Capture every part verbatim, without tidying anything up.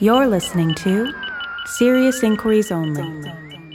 You're listening to Serious Inquiries Only.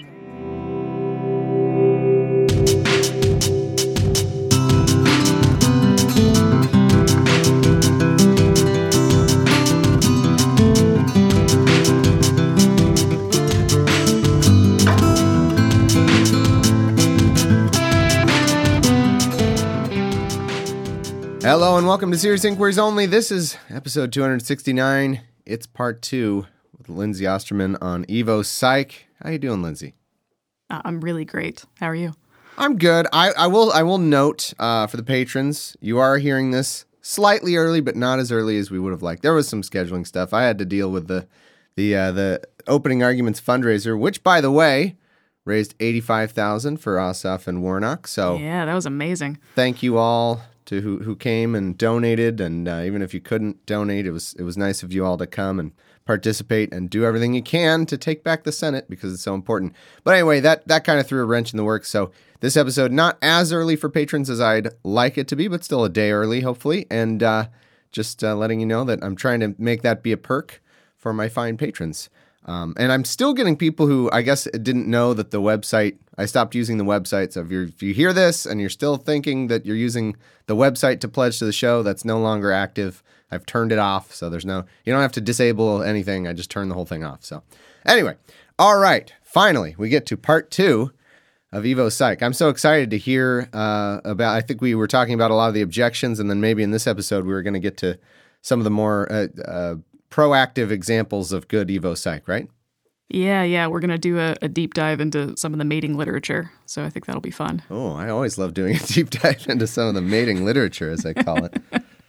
Hello and welcome to Serious Inquiries Only. This is episode two hundred sixty-nine. It's part two with Lindsay Osterman on Evo Psych. How you doing, Lindsay? Uh, I'm really great. How are you? I'm good. I, I will I will note uh, for the patrons, you are hearing this slightly early, but not as early as we would have liked. There was some scheduling stuff. I had to deal with the the uh, the opening arguments fundraiser, which, by the way, raised eighty-five thousand dollars for Ossoff and Warnock. So yeah, that was amazing. Thank you all to who who came and donated, and uh, even if you couldn't donate, it was it was nice of you all to come and participate and do everything you can to take back the Senate because it's so important. But anyway, that that kind of threw a wrench in the works. So this episode not as early for patrons as I'd like it to be, but still a day early, hopefully. And uh, just uh, letting you know that I'm trying to make that be a perk for my fine patrons. Um, and I'm still getting people who, I guess, didn't know that the website, I stopped using the website. So if, you're, if you hear this and you're still thinking that you're using the website to pledge to the show, that's no longer active. I've turned it off. So there's no, you don't have to disable anything. I just turned the whole thing off. So anyway, all right. Finally, we get to part two of Evo Psych. I'm so excited to hear uh, about, I think we were talking about a lot of the objections. And then maybe in this episode, we were going to get to some of the more uh, uh, proactive examples of good Evo Psych, right? Yeah, yeah. We're going to do a, a deep dive into some of the mating literature. So I think that'll be fun. Oh, I always love doing a deep dive into some of the mating literature, as I call it.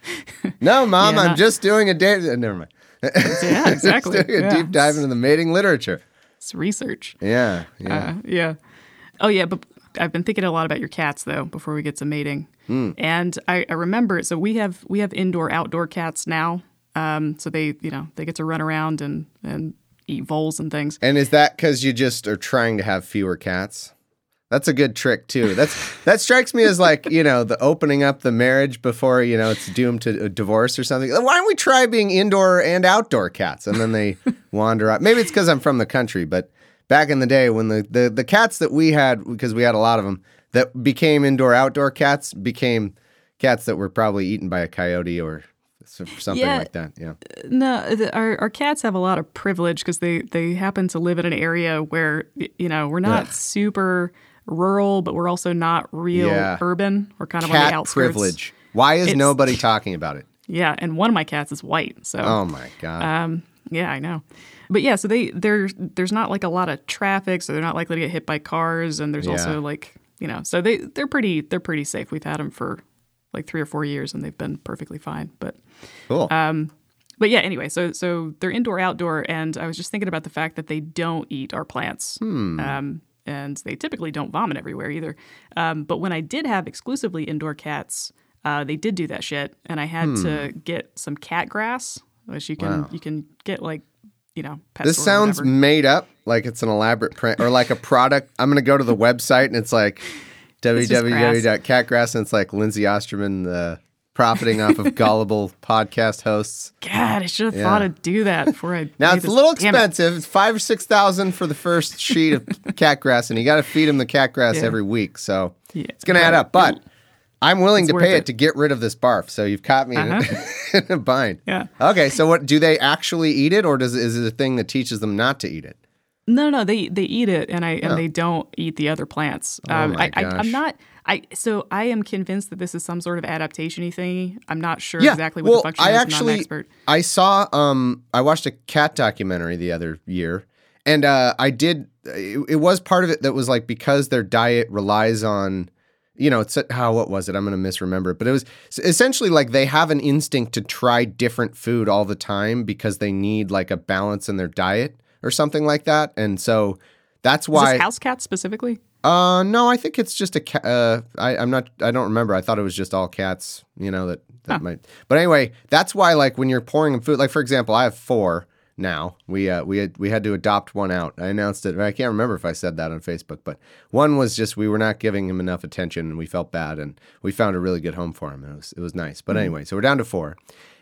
No, Mom, yeah, I'm not... just doing a date. Uh, never mind. Yeah, exactly. Just doing a yeah. deep dive into the mating literature. It's research. Yeah, yeah. Uh, yeah. Oh, yeah, but I've been thinking a lot about your cats, though, before we get to mating. Mm. And I, I remember, so we have we have indoor-outdoor cats now. Um, so they, you know, they get to run around and, and eat voles and things. And is that because you just are trying to have fewer cats? That's a good trick too. That's that strikes me as like, you know, the opening up the marriage before, you know, it's doomed to a divorce or something. Why don't we try being indoor and outdoor cats? And then they wander out. Maybe it's because I'm from the country, but back in the day when the, the, the cats that we had, because we had a lot of them, that became indoor outdoor cats became cats that were probably eaten by a coyote or something yeah, like that. Yeah. No, the, our our cats have a lot of privilege because they, they happen to live in an area where, you know, we're not Ugh. super rural, but we're also not real yeah. urban. We're kind of Cat on the outskirts. Privilege. Why is it's, nobody talking about it? Yeah, and one of my cats is white. So. Oh my God. Um. Yeah, I know. But yeah, so they there there's not like a lot of traffic, so they're not likely to get hit by cars, and there's yeah. also like, you know, so they they're pretty they're pretty safe. We've had them for like three or four years, and they've been perfectly fine. But cool. Um, but yeah, anyway, so so they're indoor outdoor, and I was just thinking about the fact that they don't eat our plants. Hmm. Um, and they typically don't vomit everywhere either. Um, but when I did have exclusively indoor cats, uh, they did do that shit, and I had hmm. to get some cat grass, which you can wow. you can get like, you know, pet this sounds made up, like it's an elaborate print or like a product. I'm gonna go to the website and it's like w w w dot cat grass and it's like Lindsay Osterman uh, profiting off of gullible podcast hosts. God, I should have yeah. thought to do that before I. Now it's a little expensive. It. It's five or six thousand for the first sheet of cat grass, and you got to feed them the cat grass yeah. every week, so yeah. it's gonna add up. But I'm willing it's to pay it. it to get rid of this barf. So you've caught me uh-huh. in, a, in a bind. Yeah. Okay. So what do they actually eat it, or does is it a thing that teaches them not to eat it? No, no, they they eat it, and I and oh. they don't eat the other plants. Oh um, my I, gosh. I, I'm not. I so I am convinced that this is some sort of adaptation-y thingy. I'm not sure yeah. exactly what well, the function I is. Actually, I'm not an expert. I saw. Um, I watched a cat documentary the other year, and uh, I did. It, it was part of it that was like because their diet relies on. You know, it's how, what was it? I'm going to misremember it. But it was essentially like they have an instinct to try different food all the time because they need like a balance in their diet or something like that. And so that's why. Is this house cats specifically? Uh, no, I think it's just a cat. Uh, I, I'm not, I don't remember. I thought it was just all cats, you know, that, that huh. might. But anyway, that's why like when you're pouring them food, like for example, I have four. Now we uh, we had we had to adopt one out. I announced it. I can't remember if I said that on Facebook, but one was just we were not giving him enough attention, and we felt bad, and we found a really good home for him. It was it was nice. But anyway, so we're down to four,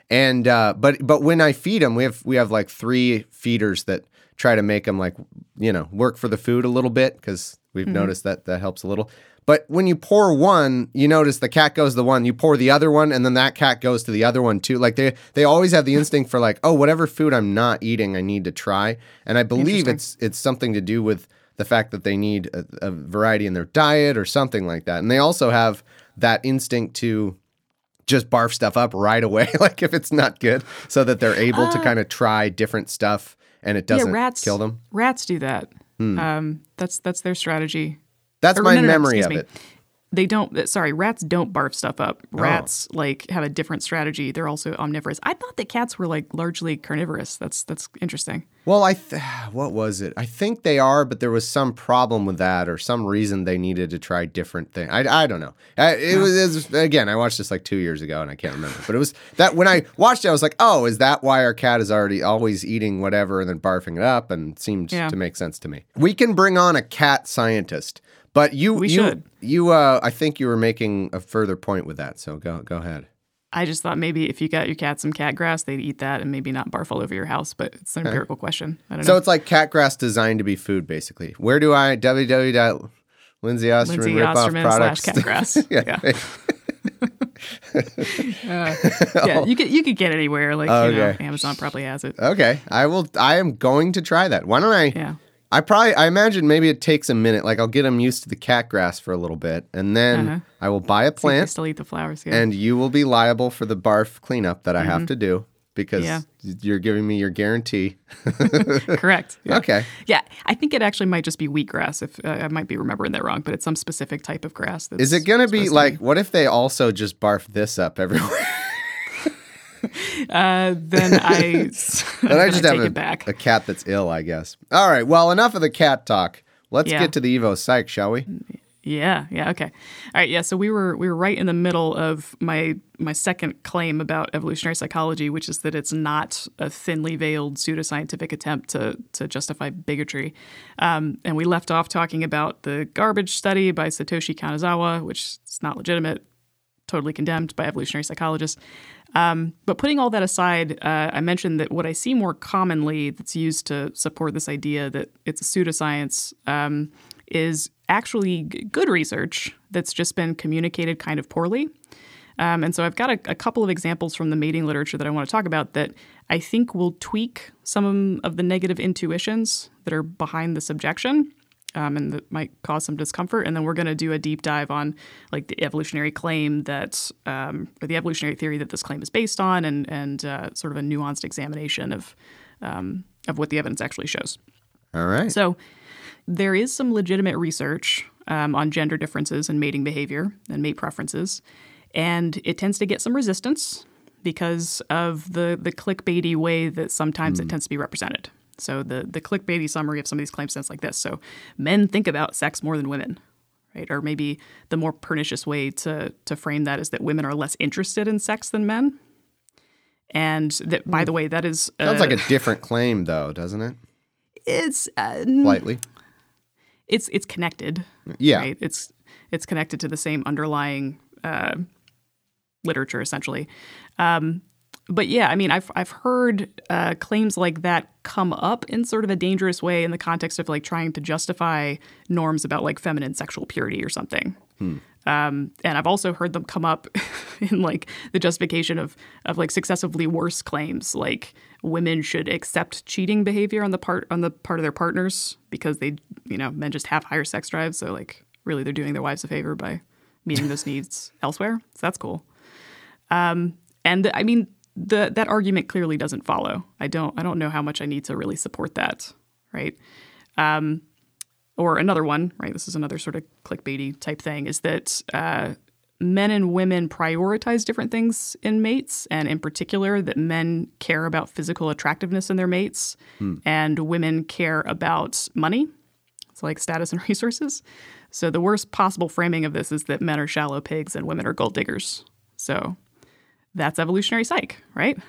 And uh, but but when I feed them, we have we have like three feeders that try to make them like, you know, work for the food a little bit because we've mm-hmm. noticed that that helps a little. But when you pour one, you notice the cat goes to the one, you pour the other one, and then that cat goes to the other one too. Like they they always have the instinct for like, oh, whatever food I'm not eating, I need to try. And I believe it's it's something to do with the fact that they need a, a variety in their diet or something like that. And they also have that instinct to just barf stuff up right away, like if it's not good, so that they're able uh, to kind of try different stuff and it doesn't yeah, rats, kill them. Rats do that. Hmm. Um, that's that's their strategy. That's or, my no, no, memory no, of me. it. They don't, sorry, rats don't barf stuff up. Rats, oh. like, have a different strategy. They're also omnivorous. I thought that cats were, like, largely carnivorous. That's that's interesting. Well, I th- what was it? I think they are, but there was some problem with that or some reason they needed to try different things. I, I don't know. I, it, yeah. was, it was, again, I watched this like two years ago, and I can't remember. But it was that when I watched it, I was like, oh, is that why our cat is already always eating whatever and then barfing it up? And it seemed yeah. to make sense to me. We can bring on a cat scientist. But you, we you, should. you, uh, I think you were making a further point with that. So go, go ahead. I just thought maybe if you got your cat some cat grass, they'd eat that and maybe not barf all over your house. But it's an okay. empirical question. I don't so know. it's like cat grass designed to be food, basically. Where do I w w w dot lindsay osterman Lindsay rip off Osterman products slash cat grass. yeah. yeah. uh, yeah, you could you could get it anywhere. Like oh, you know, okay. Amazon probably has it. Okay, I will. I am going to try that. Why don't I? Yeah. I probably, I imagine maybe it takes a minute. Like I'll get them used to the cat grass for a little bit, and then uh-huh. I will buy a plant. So still eat the flowers, yeah. And you will be liable for the barf cleanup that I mm-hmm. have to do because yeah. you're giving me your guarantee. Correct. Yeah. Okay. Yeah, I think it actually might just be wheatgrass. If uh, I might be remembering that wrong, but it's some specific type of grass. That's Is it going to be like? be. What if they also just barf this up everywhere? Uh, then I, then I just I have take a, it back. a cat that's ill, I guess. All right. Well, enough of the cat talk. Let's yeah. get to the Evo Psych, shall we? Yeah. Yeah. Okay. All right. Yeah. So we were we were right in the middle of my my second claim about evolutionary psychology, which is that it's not a thinly veiled pseudoscientific attempt to to justify bigotry. Um, and we left off talking about the garbage study by Satoshi Kanazawa, which is not legitimate, totally condemned by evolutionary psychologists. Um, but putting all that aside, uh, I mentioned that what I see more commonly that's used to support this idea that it's a pseudoscience um, is actually g- good research that's just been communicated kind of poorly. Um, and so I've got a, a couple of examples from the mating literature that I want to talk about that I think will tweak some of the negative intuitions that are behind this objection. Um, and that might cause some discomfort. And then we're going to do a deep dive on like the evolutionary claim that, um, or the evolutionary theory that this claim is based on, and and uh, sort of a nuanced examination of um, of what the evidence actually shows. All right. So there is some legitimate research um, on gender differences in mating behavior and mate preferences, and it tends to get some resistance because of the the clickbaity way that sometimes mm. it tends to be represented. So the, the clickbaity summary of some of these claims sounds like this. So men think about sex more than women, right? Or maybe the more pernicious way to to frame that is that women are less interested in sex than men. And that, by the way, that is... Uh, Sounds like a different claim, though, doesn't it? It's... Uh, Slightly. It's it's connected. Yeah. Right? It's, it's connected to the same underlying uh, literature, essentially. Um But yeah, I mean, I've I've heard uh, claims like that come up in sort of a dangerous way in the context of like trying to justify norms about like feminine sexual purity or something. Hmm. Um, and I've also heard them come up in like the justification of of like successively worse claims, like women should accept cheating behavior on the part on the part of their partners because they, you know, men just have higher sex drives. So like really, they're doing their wives a favor by meeting those needs elsewhere. So that's cool. Um, and the, I mean. The, that argument clearly doesn't follow. I don't I don't know how much I need to really support that, right? Um, or another one, right? This is another sort of clickbaity type thing, is that uh, men and women prioritize different things in mates, and in particular that men care about physical attractiveness in their mates, hmm. and women care about money. It's like status and resources. So the worst possible framing of this is that men are shallow pigs and women are gold diggers. So... that's evolutionary psych, right?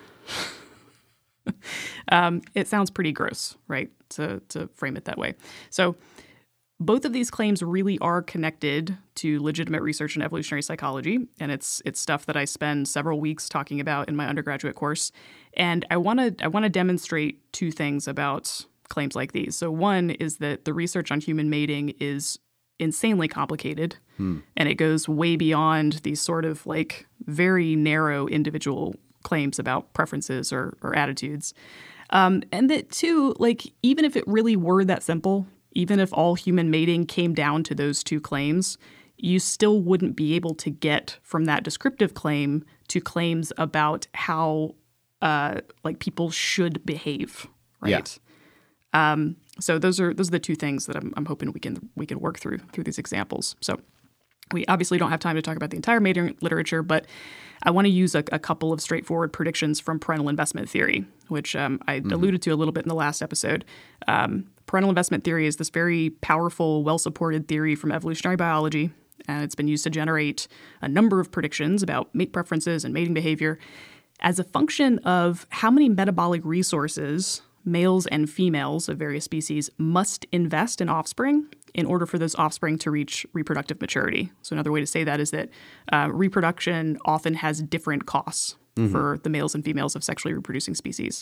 um, it sounds pretty gross, right, to to frame it that way. So both of these claims really are connected to legitimate research in evolutionary psychology, and it's it's stuff that I spend several weeks talking about in my undergraduate course. And I want to I want to demonstrate two things about claims like these. So one is that the research on human mating is insanely complicated, hmm. and it goes way beyond these sort of like very narrow individual claims about preferences or, or attitudes. Um, and that two, like even if it really were that simple, even if all human mating came down to those two claims, you still wouldn't be able to get from that descriptive claim to claims about how uh, like people should behave, right? Yeah. Um, so those are those are the two things that I'm, I'm hoping we can we can work through through these examples. So we obviously don't have time to talk about the entire mating literature, but I want to use a, a couple of straightforward predictions from parental investment theory, which um, I mm-hmm. alluded to a little bit in the last episode. Um, parental investment theory is this very powerful, well-supported theory from evolutionary biology, and it's been used to generate a number of predictions about mate preferences and mating behavior as a function of how many metabolic resources males and females of various species must invest in offspring in order for those offspring to reach reproductive maturity. So another way to say that is that uh, reproduction often has different costs mm-hmm. for the males and females of sexually reproducing species.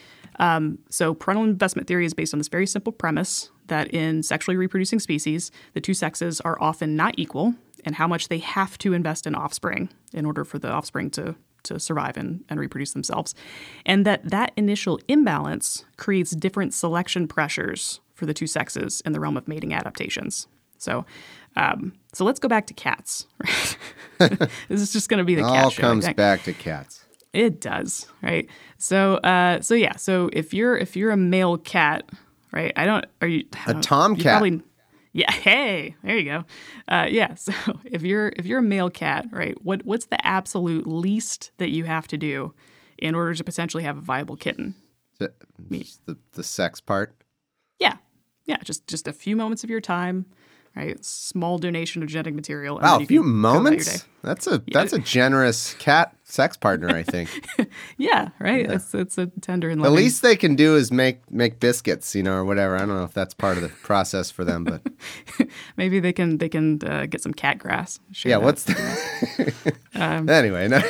Um, so parental investment theory is based on this very simple premise that in sexually reproducing species, the two sexes are often not equal in how much they have to invest in offspring in order for the offspring to to survive and, and reproduce themselves. And that that initial imbalance creates different selection pressures for the two sexes in the realm of mating adaptations. So um, so let's go back to cats. Right? This is just going to be the it cat all show. comes back to cats. It does, right? So uh, so yeah, so if you're if you're a male cat, right? I don't are you a tomcat? Probably, yeah. Hey, there you go. Uh, yeah. So if you're if you're a male cat, right? What what's the absolute least that you have to do in order to potentially have a viable kitten? The the, the sex part. Yeah. Yeah. Just just a few moments of your time, right? Small donation of genetic material. Wow, a few moments. That's a yeah. that's a generous cat sex partner, I think. yeah. Right. Yeah. It's it's a tender and loving. The least they can do is make make biscuits, you know, or whatever. I don't know if that's part of the process for them, but maybe they can they can uh, get some cat grass. Yeah. That. What's the um, anyway? No.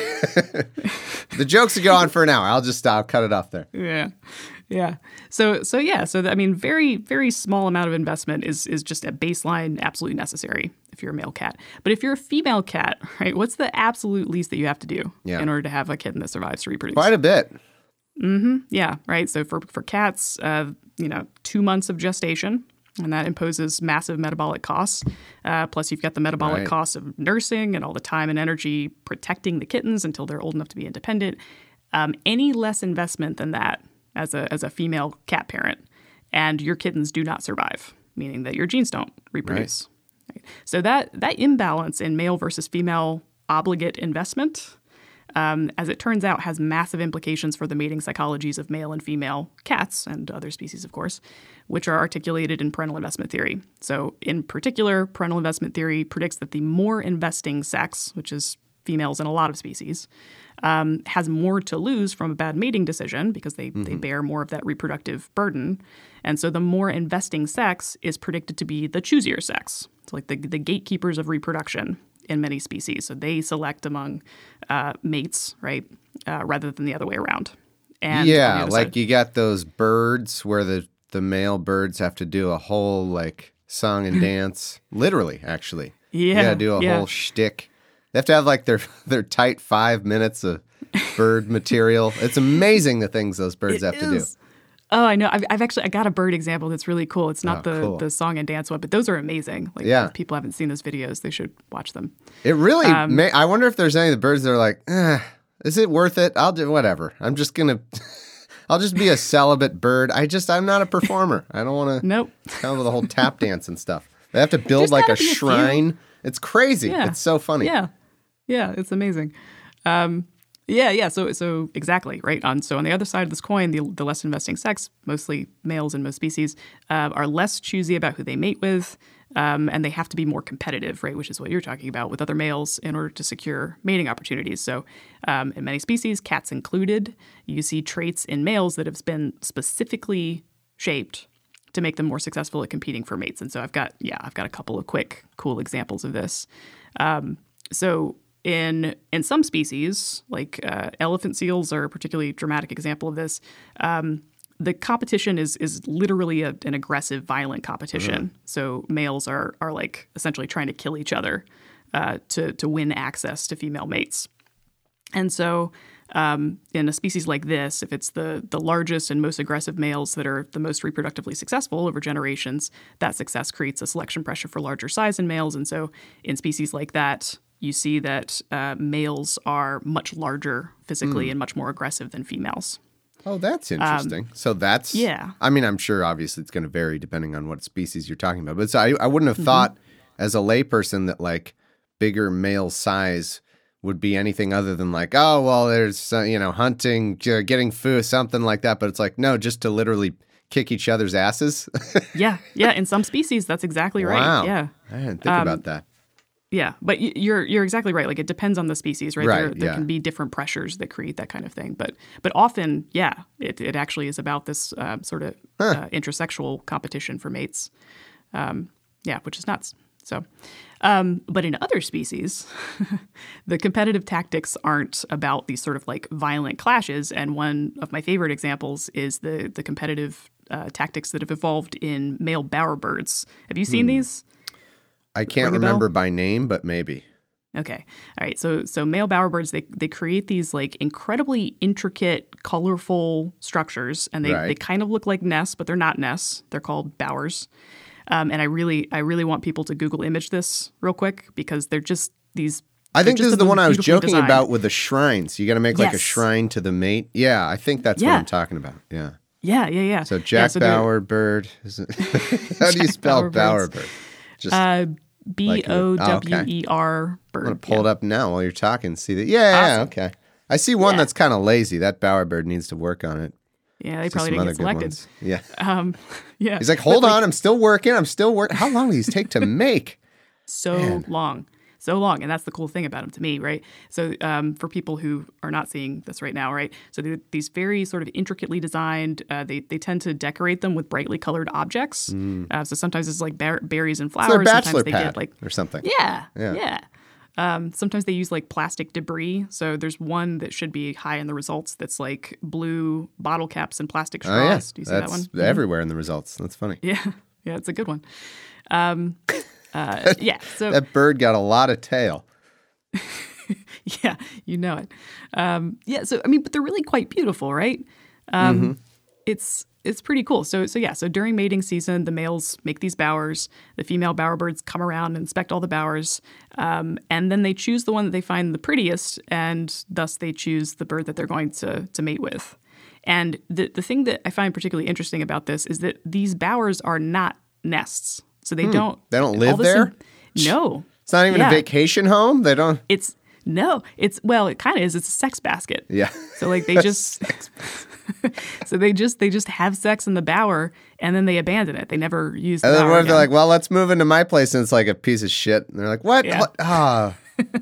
The jokes will go on for an hour. I'll just I'll cut it off there. Yeah. Yeah. So so yeah. So I mean, very very small amount of investment is is just a baseline, absolutely necessary if you're a male cat. But if you're a female cat, right? What's the absolute least that you have to do yeah. in order to have a kitten that survives to reproduce? Quite a bit. Mm-hmm. Yeah. Right. So for for cats, uh, you know, two months of gestation, and that imposes massive metabolic costs. Uh, plus, you've got the metabolic right. costs of nursing and all the time and energy protecting the kittens until they're old enough to be independent. Um, any less investment than that as a as a female cat parent, and your kittens do not survive, meaning that your genes don't reproduce. Right. Right. So that that imbalance in male versus female obligate investment, um, as it turns out, has massive implications for the mating psychologies of male and female cats and other species, of course, which are articulated in parental investment theory. So in particular, parental investment theory predicts that the more investing sex, which is females in a lot of species, um, has more to lose from a bad mating decision because they, mm-hmm. they bear more of that reproductive burden. And so the more investing sex is predicted to be the choosier sex. It's like the, the gatekeepers of reproduction in many species. So they select among uh, mates, right, uh, rather than the other way around. And yeah, like side, you got those birds where the, the male birds have to do a whole like song and dance, literally, actually. Yeah, you got to do a yeah. whole shtick. They have to have like their their tight five minutes of bird material. It's amazing the things those birds it have is. to do. Oh, I know. I've, I've actually I got a bird example that's really cool. It's not oh, the, cool. the song and dance one, but those are amazing. Like, yeah. if people haven't seen those videos, they should watch them. It really. Um, may, I wonder if there's any of the birds that are like, eh, is it worth it? I'll do whatever. I'm just gonna. I'll just be a celibate bird. I just I'm not a performer. I don't want to. Nope. Come with the whole tap dance and stuff. They have to build There's like a gotta be a shrine. few. It's crazy. Yeah. It's so funny. Yeah. Yeah, it's amazing. Um, yeah, yeah. So, so exactly right. On so on the other side of this coin, the the less investing sex, mostly males in most species, uh, are less choosy about who they mate with, um, and they have to be more competitive, right? Which is what you're talking about with other males in order to secure mating opportunities. So, um, in many species, cats included, you see traits in males that have been specifically shaped to make them more successful at competing for mates. And so I've got, yeah, I've got a couple of quick, cool examples of this. Um, so in in some species, like uh, elephant seals are a particularly dramatic example of this. Um, the competition is is literally a, an aggressive, violent competition. Mm-hmm. So males are are like essentially trying to kill each other uh, to to win access to female mates. And so um, in a species like this, if it's the the largest and most aggressive males that are the most reproductively successful over generations, that success creates a selection pressure for larger size in males. And so in species like that, you see that uh, males are much larger physically mm. and much more aggressive than females. Oh, that's interesting. Um, so that's, yeah. I mean, I'm sure obviously it's going to vary depending on what species you're talking about. But so I, I wouldn't have mm-hmm. thought as a layperson that like bigger male size would be anything other than like, oh, well, there's, uh, you know, hunting, uh, getting food, something like that. But it's like, no, just to literally kick each other's asses. yeah. Yeah. In some species, that's exactly right. Wow. Yeah. I didn't think um, about that. Yeah, but you're you're exactly right. Like it depends on the species, right? Right, there there yeah. can be different pressures that create that kind of thing. But but often, yeah, it, it actually is about this uh, sort of huh. uh, intersexual competition for mates. Um, yeah, which is nuts. So, um, but in other species, the competitive tactics aren't about these sort of like violent clashes. And one of my favorite examples is the the competitive uh, tactics that have evolved in male bowerbirds. Have you seen hmm. these? I can't remember by name, but maybe. Okay. All right. So so male bowerbirds, they they create these like incredibly intricate, colorful structures, and they, right. they kind of look like nests, but they're not nests. They're called bowers. Um, and I really I really want people to Google image this real quick because they're just these. I think this is the one I was joking designed. about with the shrines. You got to make like yes. a shrine to the mate. Yeah, I think that's yeah. what I'm talking about. Yeah. Yeah, yeah, yeah. So Jack yeah, so Bowerbird. Is it How do you spell Bowerbird? Just uh, B O W E R bird. I'm going to pull yeah. it up now while you're talking. See that? Yeah, awesome. yeah, okay. I see one yeah. that's kind of lazy. That bowerbird needs to work on it. Yeah, they probably didn't get selected. Yeah. Um, yeah. He's like, hold but on, like, I'm still working. I'm still working. How long do these take to make? So Man. long. So long. And that's the cool thing about them to me, right? So um, for people who are not seeing this right now, right? So they're these very sort of intricately designed, uh, they they tend to decorate them with brightly colored objects. Mm. Uh, so sometimes it's like ber- berries and flowers. It's their bachelor sometimes they pad get like or something. Yeah. Yeah. Yeah. Um, sometimes they use like plastic debris. So there's one that should be high in the results that's like blue bottle caps and plastic straws. Oh, yeah. Do you see that's that one? Everywhere in the results. That's funny. Yeah. Yeah, it's a good one. Um, uh, yeah. So that bird got a lot of tail. Yeah, you know it. Um, yeah, so I mean, but they're really quite beautiful, right? Um, mm-hmm. It's it's pretty cool. So so yeah, so during mating season, the males make these bowers. The female bowerbirds come around and inspect all the bowers, um, and then they choose the one that they find the prettiest, and thus they choose the bird that they're going to to mate with. And the the thing that I find particularly interesting about this is that these bowers are not nests, so they hmm. don't they don't live there. In, no, it's not even yeah. a vacation home. They don't. It's No, it's, well, it kind of is. It's a sex basket. Yeah. So like they just, so they just, they just have sex in the bower and then they abandon it. They never use the And then bower what if again. they're like, well, let's move into my place and it's like a piece of shit. And they're like, what? Yeah. What? Ah.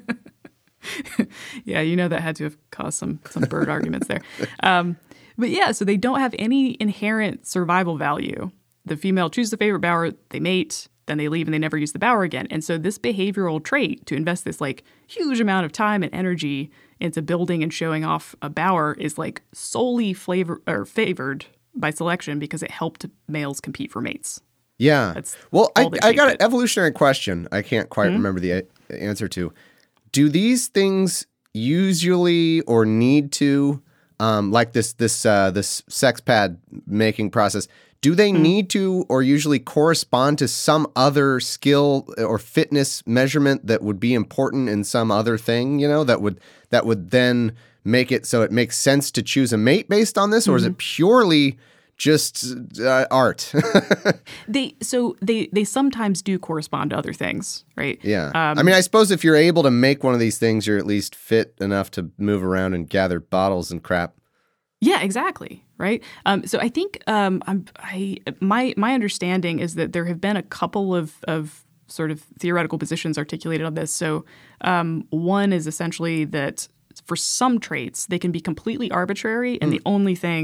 Yeah, you know that had to have caused some some bird arguments there. Um, but yeah, so they don't have any inherent survival value. The female chooses the favorite bower, they mate, then they leave and they never use the bower again. And so this behavioral trait to invest this like huge amount of time and energy into building and showing off a bower is like solely flavor or favored by selection because it helped males compete for mates. Yeah. That's well, I, I got an it. evolutionary question I can't quite mm-hmm. remember the a- answer to. Do these things usually or need to, um, like this this uh, this sex pad making process, do they mm. need to or usually correspond to some other skill or fitness measurement that would be important in some other thing, you know, that would that would then make it so it makes sense to choose a mate based on this? Mm-hmm. Or is it purely just uh, art? they so they they sometimes do correspond to other things, right? Yeah. Um, I mean, I suppose if you're able to make one of these things, you're at least fit enough to move around and gather bottles and crap. Yeah, exactly. Right. Um, so I think um, I'm, I my my understanding is that there have been a couple of, of sort of theoretical positions articulated on this. So um, one is essentially that for some traits they can be completely arbitrary, and mm. the only thing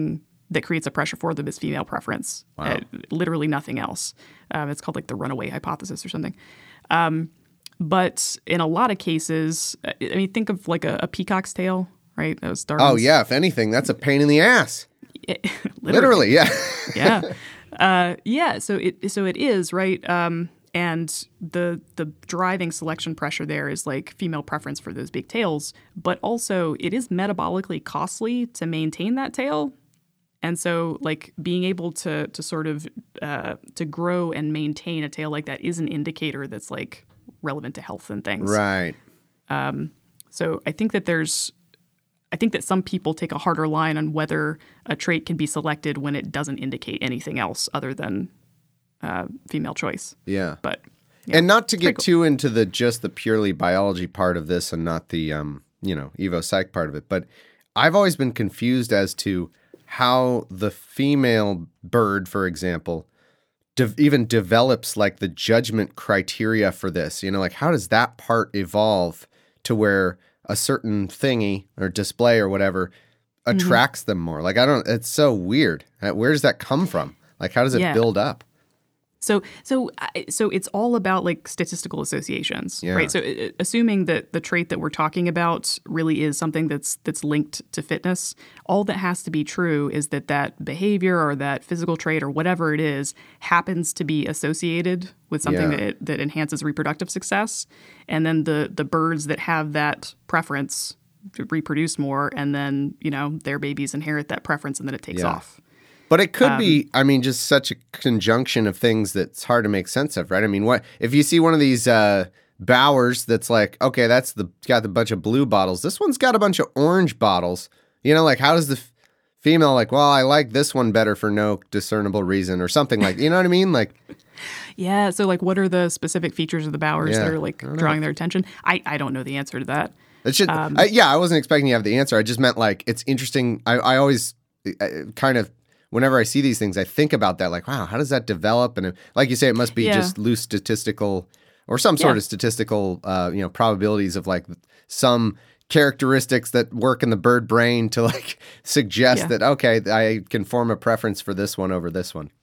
that creates a pressure for them is female preference. Wow. Uh, literally nothing else. Um, it's called like the runaway hypothesis or something. Um, but in a lot of cases, I mean, think of like a, a peacock's tail, right? Those Darwin's. Oh, yeah. If anything, that's a pain in the ass. Literally. Literally, yeah. yeah. Uh, yeah. So it so it is, right? Um, and the the driving selection pressure there is like female preference for those big tails, but also it is metabolically costly to maintain that tail. And so like being able to to sort of uh, to grow and maintain a tail like that is an indicator that's like relevant to health and things. Right. Um, so I think that there's I think that some people take a harder line on whether a trait can be selected when it doesn't indicate anything else other than uh, female choice. Yeah. But yeah, and not to get cool. too into the just the purely biology part of this and not the um, you know, evo psych part of it, but I've always been confused as to how the female bird, for example, de- even develops like the judgment criteria for this. You know, like how does that part evolve to where a certain thingy or display or whatever attracts mm-hmm. them more? Like, I don't, it's so weird. Where does that come from? Like, how does it yeah. build up? So, so, so it's all about like statistical associations, yeah. right? So, uh, assuming that the trait that we're talking about really is something that's that's linked to fitness, all that has to be true is that that behavior or that physical trait or whatever it is happens to be associated with something Yeah. that that enhances reproductive success, and then the the birds that have that preference reproduce more, and then you know their babies inherit that preference, and then it takes Yeah. off. But it could Um, be, I mean, just such a conjunction of things that's hard to make sense of, right? I mean, what if you see one of these uh, Bowers that's like, okay, that's the got the bunch of blue bottles. This one's got a bunch of orange bottles. You know, like how does the f- female like, well, I like this one better for no discernible reason or something like, you know what I mean? Like, Yeah. So, like, what are the specific features of the Bowers Yeah, that are like drawing their attention? I, I don't know the answer to that. it should, Um, I, yeah, I wasn't expecting you to have the answer. I just meant like, it's interesting. I, I always uh, kind of, whenever I see these things, I think about that, like, wow, how does that develop? And it, like you say, it must be Yeah. just loose statistical or some sort Yeah. of statistical, uh, you know, probabilities of like some characteristics that work in the bird brain to like suggest Yeah. that, okay, I can form a preference for this one over this one.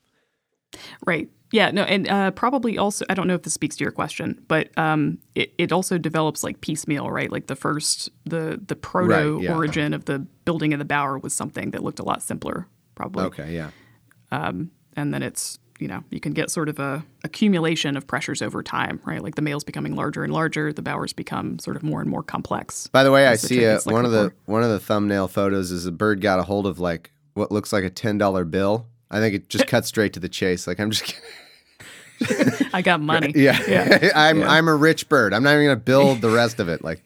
Right. Yeah. No. And uh, probably also, I don't know if this speaks to your question, but um, it, it also develops like piecemeal, right? Like the first, the the proto Right, yeah. origin of the building of the Bower was something that looked a lot simpler, probably. Okay, yeah. Um, and then it's, you know, you can get sort of a accumulation of pressures over time, right? Like the males becoming larger and larger, the Bowers become sort of more and more complex. By the way, I That's the see trick a, it's one of the looking one of the thumbnail photos is a bird got a hold of like what looks like a ten dollar bill. I think it just cut straight to the chase. Like I'm just kidding. for. I got money. Yeah, Yeah. I'm Yeah. I'm a rich bird. I'm not even gonna build the rest of it. Like,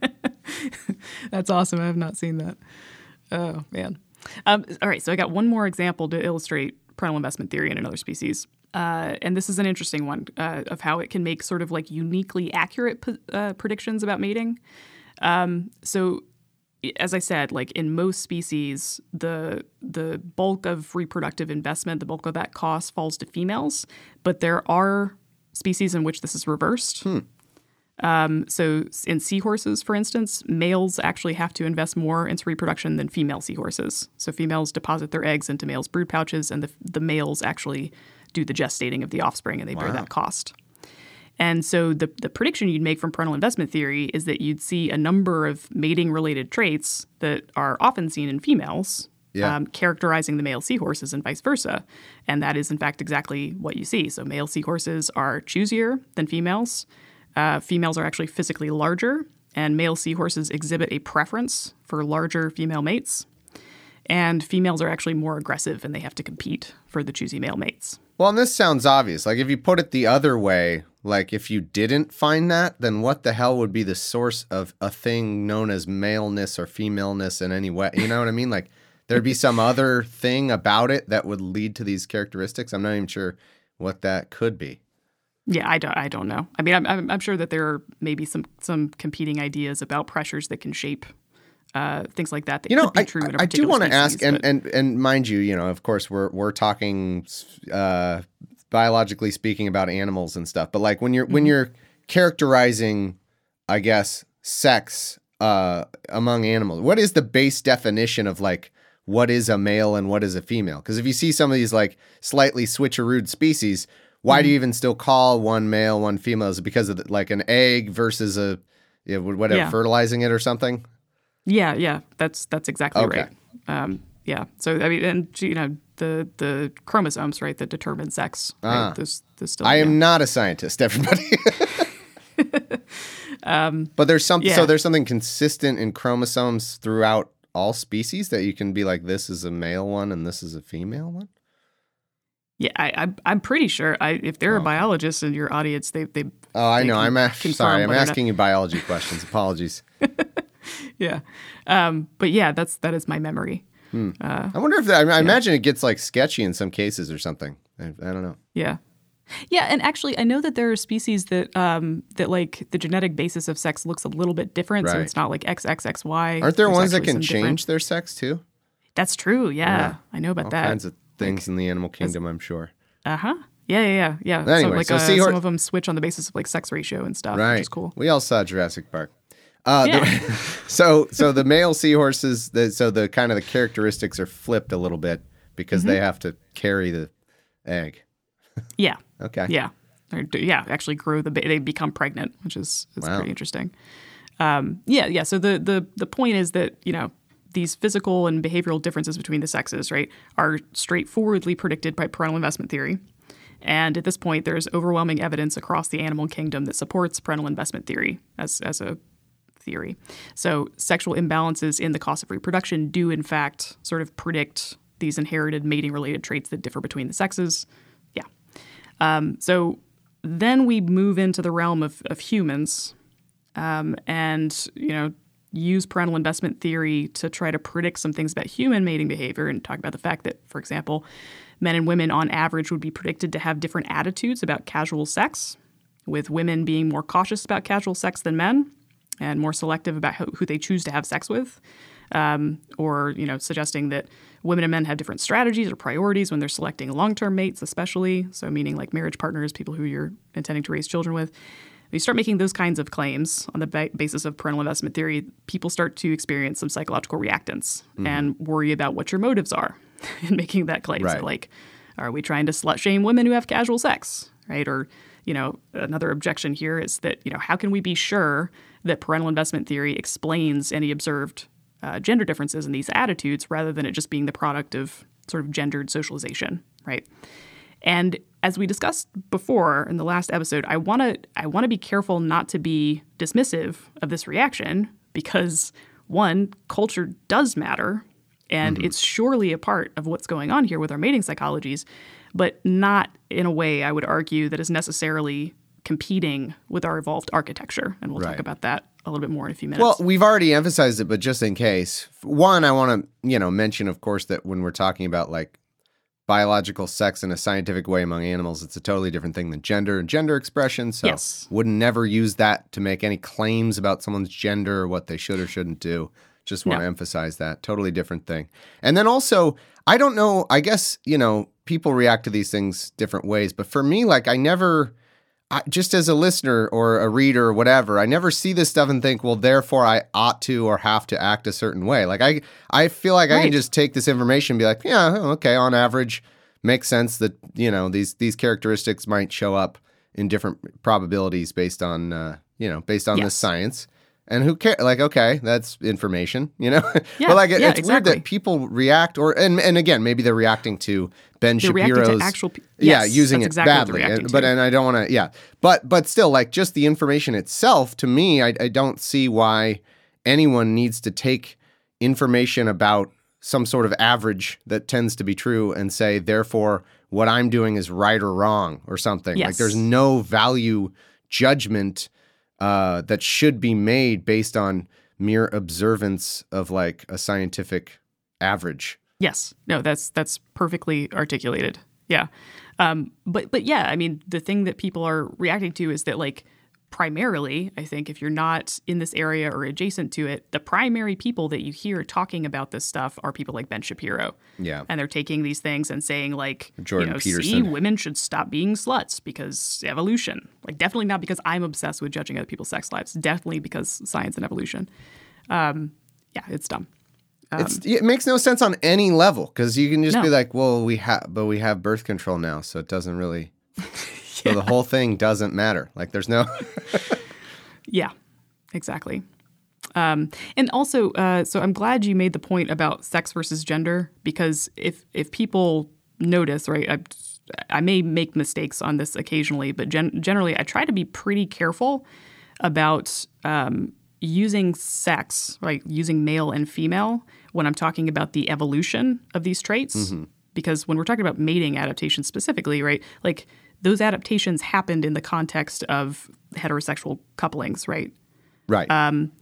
That's awesome. I have not seen that. Oh, man. Um, all right. So I got one more example to illustrate parental investment theory in another species. Uh, and this is an interesting one uh, of how it can make sort of like uniquely accurate p- uh, predictions about mating. Um, so as I said, like in most species, the the bulk of reproductive investment, the bulk of that cost falls to females. But there are species in which this is reversed. Hmm. Um, so in seahorses, for instance, males actually have to invest more into reproduction than female seahorses. So females deposit their eggs into males' brood pouches, and the, the males actually do the gestating of the offspring, and they bear Wow. that cost. And so the, the prediction you'd make from parental investment theory is that you'd see a number of mating-related traits that are often seen in females, Yeah. um, characterizing the male seahorses and vice versa. And that is, in fact, exactly what you see. So male seahorses are choosier than females. Uh, females are actually physically larger, and male seahorses exhibit a preference for larger female mates. And females are actually more aggressive, and they have to compete for the choosy male mates. well, and this sounds obvious. Like if you put it the other way, like if you didn't find that, then what the hell would be the source of a thing known as maleness or femaleness in any way? You know what I mean? Like there'd be some other thing about it that would lead to these characteristics. I'm not even sure what that could be. Yeah, I don't, I don't know. I mean, I'm, I'm, I'm sure that there are maybe some, some competing ideas about pressures that can shape uh, things like that that You know, could be I, true in a I do particular want to species, ask, and, but- and and mind you, you know, of course, we're we're talking uh, biologically speaking about animals and stuff, but like when you're Mm-hmm. when you're characterizing, I guess, sex uh, among animals, what is the base definition of like what is a male and what is a female. Because if you see some of these like slightly switcherooed species, why mm-hmm. do you even still call one male, one female? Is it because of the, like an egg versus a, you know, whatever, yeah. fertilizing it or something? Yeah, yeah, that's that's exactly okay. right. Um, yeah, so I mean, and you know, the the chromosomes, right, that determine sex. Ah. Right? There's, there's still, I am yeah. not a scientist, everybody. um, but there's some, yeah. so there's something consistent in chromosomes throughout all species that you can be like, this is a male one and this is a female one. Yeah, I, I'm I'm pretty sure. I if there are oh. biologists in your audience, they they. Oh, I they know. I'm a, sorry. I'm asking not... you biology questions. Apologies. yeah, um, but yeah, that's that is my memory. Hmm. Uh, I wonder if that. I, mean, I yeah. imagine it gets like sketchy in some cases or something. I, I don't know. Yeah, yeah, and actually, I know that there are species that um, that like the genetic basis of sex looks a little bit different, right. so it's not like X X X Y. Aren't there There's ones that can change different... their sex too? That's true. Yeah, yeah. I know about all that. Kinds of things like, in the animal kingdom, I'm sure. Uh huh. Yeah, yeah, yeah, yeah. Anyway, so like so uh, seahorse... some of them switch on the basis of like sex ratio and stuff, right. which is cool. We all saw Jurassic Park. Uh, yeah. the, so so the male seahorses, the, so the kind of the characteristics are flipped a little bit because mm-hmm. they have to carry the egg. yeah. Okay. Yeah. Or, yeah. Actually, grow the ba- they become pregnant, which is, is wow. pretty interesting. Um, yeah. Yeah. So the the the point is that you know these physical and behavioral differences between the sexes, right, are straightforwardly predicted by parental investment theory. And at this point, there's overwhelming evidence across the animal kingdom that supports parental investment theory as as a theory. So sexual imbalances in the cost of reproduction do, in fact, sort of predict these inherited mating-related traits that differ between the sexes. Yeah. Um, so then we move into the realm of, of humans um, and, you know, use parental investment theory to try to predict some things about human mating behavior and talk about the fact that, for example, men and women on average would be predicted to have different attitudes about casual sex, with women being more cautious about casual sex than men and more selective about who, who they choose to have sex with, um, or, you know, suggesting that women and men have different strategies or priorities when they're selecting long-term mates, especially, so meaning like marriage partners, people who you're intending to raise children with. When you start making those kinds of claims on the ba- basis of parental investment theory, people start to experience some psychological reactance mm-hmm. and worry about what your motives are in making that claim. Right. So, like, are we trying to slut shame women who have casual sex, right? Or, you know, another objection here is that, you know, how can we be sure that parental investment theory explains any observed uh, gender differences in these attitudes rather than it just being the product of sort of gendered socialization, right? And as we discussed before in the last episode, I want to I want to be careful not to be dismissive of this reaction because, one, culture does matter, and mm-hmm. it's surely a part of what's going on here with our mating psychologies, but not in a way, I would argue, that is necessarily competing with our evolved architecture. And we'll right. talk about that a little bit more in a few minutes. Well, we've already emphasized it, but just in case, one, I want to, you know, mention, of course, that when we're talking about like biological sex in a scientific way among animals, it's a totally different thing than gender and gender expression. So yes. wouldn't never use that to make any claims about someone's gender or what they should or shouldn't do. Just want no. to emphasize that. Totally different thing. And then also, I don't know, I guess, you know, people react to these things different ways. But for me, like I never, I, just as a listener or a reader or whatever, I never see this stuff and think, well, therefore I ought to or have to act a certain way. Like I, I feel like right. I can just take this information and be like, yeah, okay, on average, makes sense that, you know, these these characteristics might show up in different probabilities based on, uh, you know, based on yes. the science. And who cares? Like, okay, that's information, you know? Yeah, but like, it, yeah, it's exactly. weird that people react, or and and again, maybe they're reacting to Ben they're Shapiro's, to actual, pe- yeah, yes, using it exactly badly. And, but and I don't want to, yeah, but but still, like, just the information itself, to me, I, I don't see why anyone needs to take information about some sort of average that tends to be true and say, therefore, what I'm doing is right or wrong or something. Yes. Like, there's no value judgment Uh, that should be made based on mere observance of like a scientific average. Yes. No, that's that's perfectly articulated. Yeah. Um, but but yeah, I mean, the thing that people are reacting to is that like primarily, I think if you're not in this area or adjacent to it, the primary people that you hear talking about this stuff are people like Ben Shapiro. Yeah. And they're taking these things and saying like, Jordan you know, Peterson. see, women should stop being sluts because evolution. Like definitely not because I'm obsessed with judging other people's sex lives. Definitely because science and evolution. Um, yeah, it's dumb. It's, it makes no sense on any level because you can just No. be like, well, we have, but we have birth control now, so it doesn't really. So the whole thing doesn't matter. Like, there's no. Yeah, exactly. Um, and also, uh, so I'm glad you made the point about sex versus gender, because if if people notice, right, I, I may make mistakes on this occasionally, but gen- generally I try to be pretty careful about um, using sex, like using male and female, when I'm talking about the evolution of these traits. Mm-hmm. Because when we're talking about mating adaptations specifically, right, like those adaptations happened in the context of heterosexual couplings, right? Right. Um,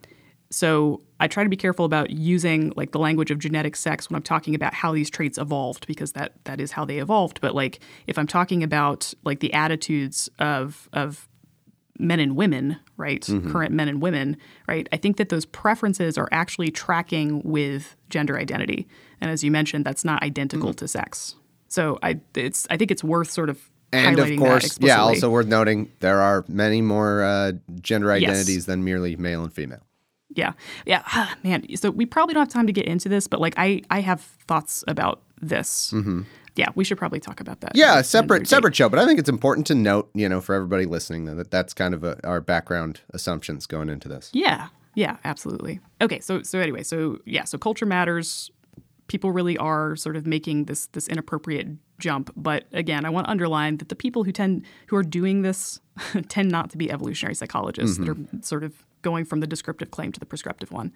so I try to be careful about using like the language of genetic sex when I'm talking about how these traits evolved, because that that is how they evolved. But like if I'm talking about like the attitudes of of men and women, right, mm-hmm. current men and women, right, I think that those preferences are actually tracking with gender identity. And as you mentioned, that's not identical mm. to sex. So I it's I think it's worth sort of And of highlighting course, that explicitly. yeah, also worth noting, there are many more uh, gender identities Yes. than merely male and female. Yeah. Yeah. Ah, man. So we probably don't have time to get into this, but like I, I have thoughts about this. Mm-hmm. Yeah. We should probably talk about that. Yeah, in- separate in separate show. But I think it's important to note, you know, for everybody listening, that that's kind of a, our background assumptions going into this. Yeah. Yeah, absolutely. Okay. So, so anyway, so yeah, so culture matters. People really are sort of making this this inappropriate jump. But again, I want to underline that the people who tend who are doing this tend not to be evolutionary psychologists mm-hmm. that are sort of going from the descriptive claim to the prescriptive one.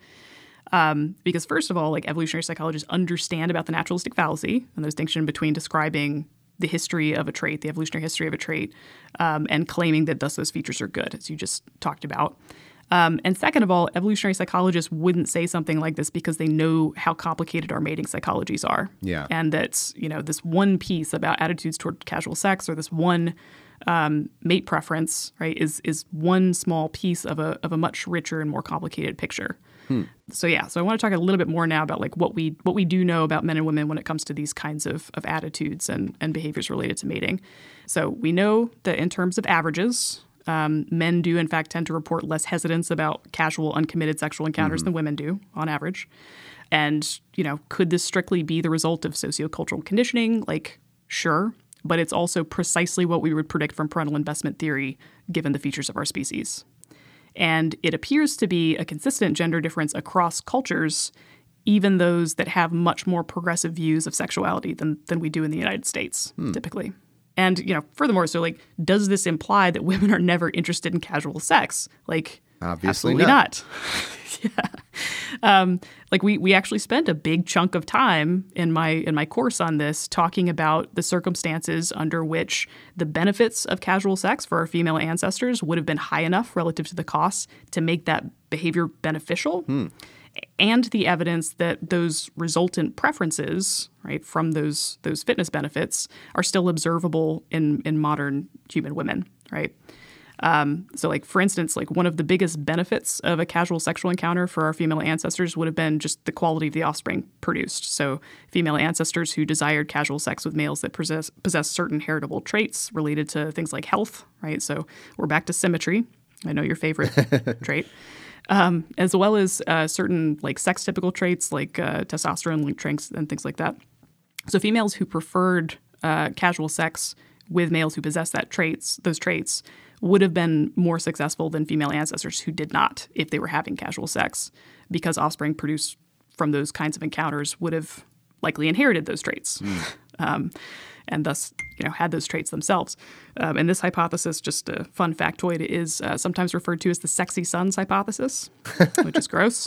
Um, because first of all, like evolutionary psychologists understand about the naturalistic fallacy and the distinction between describing the history of a trait, the evolutionary history of a trait, um, and claiming that thus those features are good, as you just talked about. Um, and second of all, evolutionary psychologists wouldn't say something like this because they know how complicated our mating psychologies are. Yeah. And that, you know, this one piece about attitudes toward casual sex, or this one um, mate preference, right, is is one small piece of a of a much richer and more complicated picture. Hmm. So yeah, so I want to talk a little bit more now about like what we what we do know about men and women when it comes to these kinds of, of attitudes and, and behaviors related to mating. So we know that in terms of averages, Um, men do, in fact, tend to report less hesitance about casual, uncommitted sexual encounters mm-hmm. than women do, on average. And, you know, could this strictly be the result of sociocultural conditioning? Like, sure. But it's also precisely what we would predict from parental investment theory, given the features of our species. And it appears to be a consistent gender difference across cultures, even those that have much more progressive views of sexuality than, than we do in the United States, hmm. typically. And, you know, furthermore, so, like, does this imply that women are never interested in casual sex? Like, obviously absolutely not. not. yeah. Um, like, we we actually spent a big chunk of time in my in my course on this talking about the circumstances under which the benefits of casual sex for our female ancestors would have been high enough relative to the costs to make that behavior beneficial. Hmm. And the evidence that those resultant preferences, right, from those those fitness benefits are still observable in, in modern human women, right? Um, so, like, for instance, like one of the biggest benefits of a casual sexual encounter for our female ancestors would have been just the quality of the offspring produced. So female ancestors who desired casual sex with males that possess, possess certain heritable traits related to things like health, right? So we're back to symmetry. I know your favorite trait. Um, as well as uh, certain like sex typical traits like uh, testosterone-linked traits and things like that. So females who preferred uh, casual sex with males who possess that traits, those traits, would have been more successful than female ancestors who did not if they were having casual sex, because offspring produced from those kinds of encounters would have likely inherited those traits. Mm. Um, and thus, you know, had those traits themselves. Um, and this hypothesis, just a fun factoid, is uh, sometimes referred to as the sexy sons hypothesis, which is gross.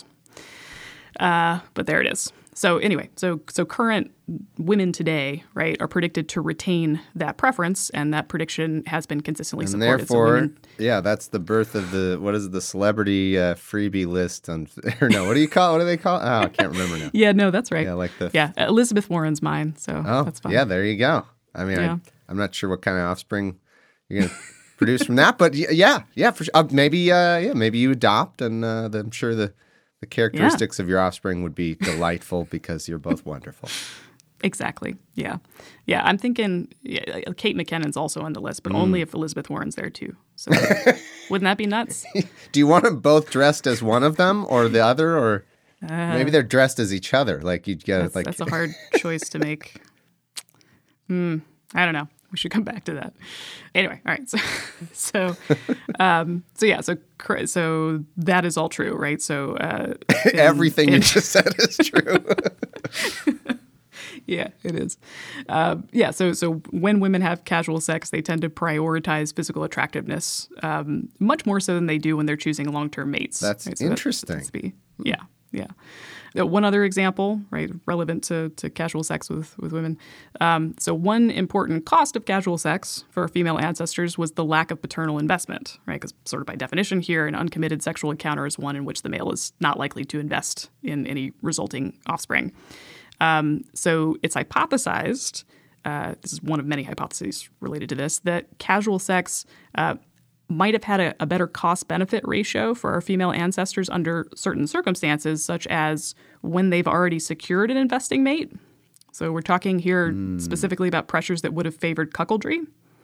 Uh, but there it is. So anyway, so so current women today, right, are predicted to retain that preference, and that prediction has been consistently and supported. Therefore, so women, yeah, that's the birth of the, what is it, the celebrity uh, freebie list on, or no, what do you call, what do they call? Oh, I can't remember now. yeah, no, that's right. Yeah, like the yeah, Elizabeth Warren's mine, so oh, that's fine. Yeah, there you go. I mean, yeah. I, I'm not sure what kind of offspring you're going to produce from that, but yeah, yeah, for sure. Uh, maybe, uh, yeah, maybe you adopt, and uh, I'm sure the The characteristics yeah. of your offspring would be delightful because you're both wonderful. Exactly. Yeah. Yeah. I'm thinking yeah, Kate McKinnon's also on the list, but mm. only if Elizabeth Warren's there too. So wouldn't that be nuts? Do you want them both dressed as one of them or the other? Or Maybe they're dressed as each other. Like you get That's, like that's a hard choice to make. Hmm. I don't know. We should come back to that. Anyway, all right. So, so, um, so yeah. So, cr- so that is all true, right? So, uh, in, everything in, you just said is true. Yeah, it is. Uh, yeah. So, so when women have casual sex, they tend to prioritize physical attractiveness um, much more so than they do when they're choosing long-term mates. That's right? So interesting. That, that's the, yeah. Yeah. Uh, One other example, right, relevant to, to casual sex with, with women. Um, so one important cost of casual sex for our female ancestors was the lack of paternal investment, right? Because sort of by definition here, an uncommitted sexual encounter is one in which the male is not likely to invest in any resulting offspring. Um, so it's hypothesized, uh, this is one of many hypotheses related to this, that casual sex uh, might have had a, a better cost-benefit ratio for our female ancestors under certain circumstances, such as when they've already secured an investing mate. So we're talking here mm. specifically about pressures that would have favored cuckoldry.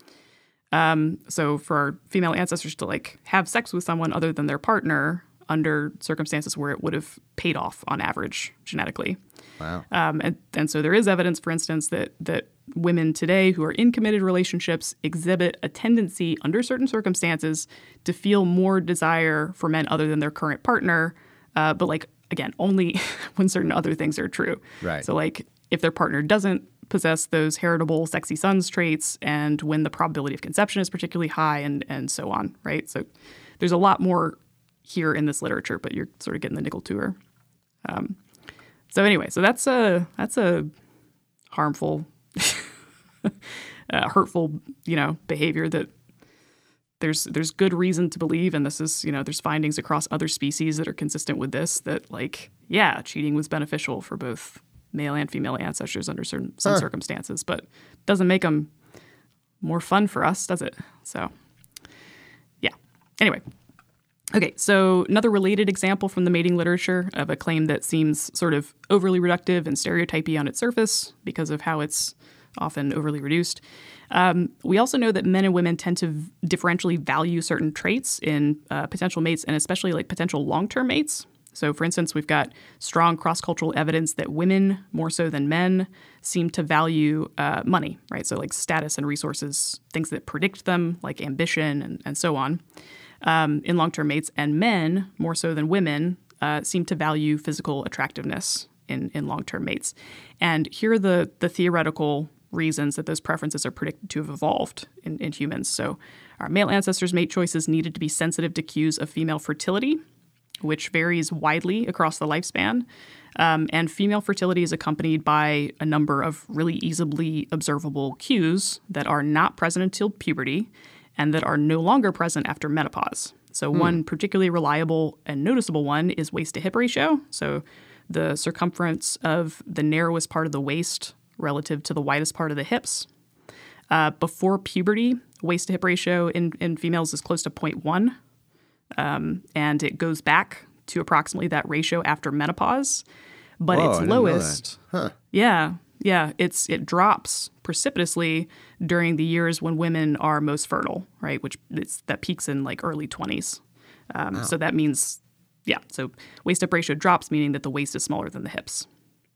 Um, so for our female ancestors to like have sex with someone other than their partner under circumstances where it would have paid off on average genetically. Wow. Um, and, and so there is evidence, for instance, that that women today who are in committed relationships exhibit a tendency under certain circumstances to feel more desire for men other than their current partner. Uh, but like, again, only when certain other things are true. Right. So like if their partner doesn't possess those heritable sexy sons traits and when the probability of conception is particularly high and, and so on, right? So there's a lot more here in this literature, but you're sort of getting the nickel tour. Um, so anyway, so that's a that's a harmful, uh, hurtful, you know, behavior that there's there's good reason to believe, and this is, you know, there's findings across other species that are consistent with this, that like, yeah, cheating was beneficial for both male and female ancestors under certain some huh. circumstances, but doesn't make them more fun for us, does it? So, yeah. Anyway. Okay, so another related example from the mating literature of a claim that seems sort of overly reductive and stereotypy on its surface because of how it's often overly reduced. Um, we also know that men and women tend to v- differentially value certain traits in uh, potential mates, and especially like potential long-term mates. So, for instance, we've got strong cross-cultural evidence that women, more so than men, seem to value uh, money, right? So like status and resources, things that predict them, like ambition and, and so on. Um, in long-term mates, and men, more so than women, uh, seem to value physical attractiveness in, in long-term mates. And here are the, the theoretical reasons that those preferences are predicted to have evolved in, in humans. So our male ancestors' mate choices needed to be sensitive to cues of female fertility, which varies widely across the lifespan. Um, and female fertility is accompanied by a number of really easily observable cues that are not present until puberty, and that are no longer present after menopause. So hmm. one particularly reliable and noticeable one is waist-to-hip ratio. So the circumference of the narrowest part of the waist relative to the widest part of the hips. Uh, before puberty, waist-to-hip ratio in, in females is close to zero point one, um, and it goes back to approximately that ratio after menopause. But Whoa, its I didn't know lowest, that. Huh. yeah, yeah, it's it drops precipitously during the years when women are most fertile, right? Which it's, that peaks in like early twenties. Um, wow. So that means, yeah, so waist-up ratio drops, meaning that the waist is smaller than the hips.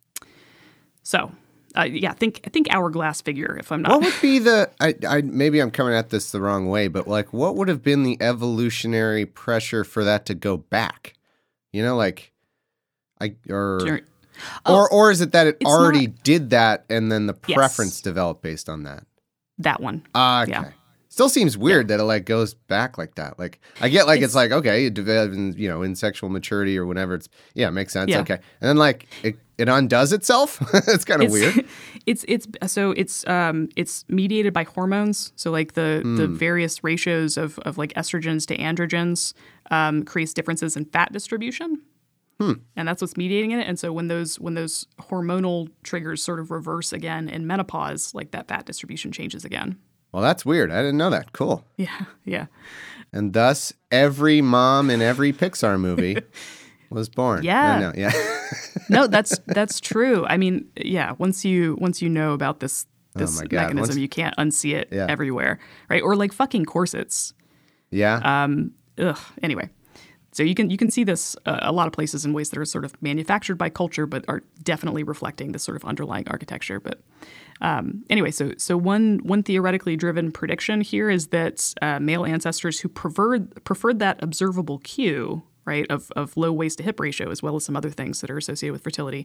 So, uh, yeah, think think hourglass figure. If I'm not, what would be the? I, I maybe I'm coming at this the wrong way, but like, what would have been the evolutionary pressure for that to go back? You know, like, I or. Sure. Oh, or or is it that it already not, did that and then the preference yes. developed based on that? That one. Uh, okay. Yeah. Still seems weird yeah. that it like goes back like that. Like I get like it's, it's like okay, it develops in, you know, in sexual maturity or whenever it's yeah, it makes sense. Yeah. Okay. And then like it, it undoes itself. It's kind of weird. It's it's so it's um it's mediated by hormones. So like the mm. the various ratios of of like estrogens to androgens um creates differences in fat distribution. Hmm. And that's what's mediating it. And so when those when those hormonal triggers sort of reverse again in menopause, like that fat distribution changes again. Well, that's weird. I didn't know that. Cool. Yeah, yeah. And thus, every mom in every Pixar movie was born. Yeah. No, yeah. No, that's that's true. I mean, yeah. Once you once you know about this this oh my God. mechanism, once, you can't unsee it yeah. everywhere, right? Or like fucking corsets. Yeah. Um. Ugh. Anyway. So you can you can see this uh, a lot of places in ways that are sort of manufactured by culture, but are definitely reflecting this sort of underlying architecture. But um, anyway, so so one one theoretically driven prediction here is that uh, male ancestors who preferred preferred that observable cue, right, of of low waist to hip ratio, as well as some other things that are associated with fertility,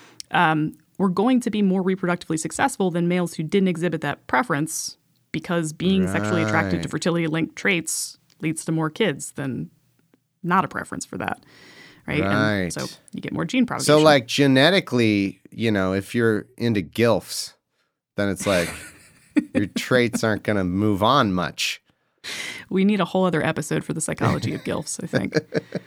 um, were going to be more reproductively successful than males who didn't exhibit that preference, because being Right. sexually attracted to fertility-linked traits leads to more kids than not a preference for that, right? Right. And so you get more gene propagation. So, like, genetically, you know, if you're into gilfs, then it's like your traits aren't going to move on much. We need a whole other episode for the psychology of gilfs, I think.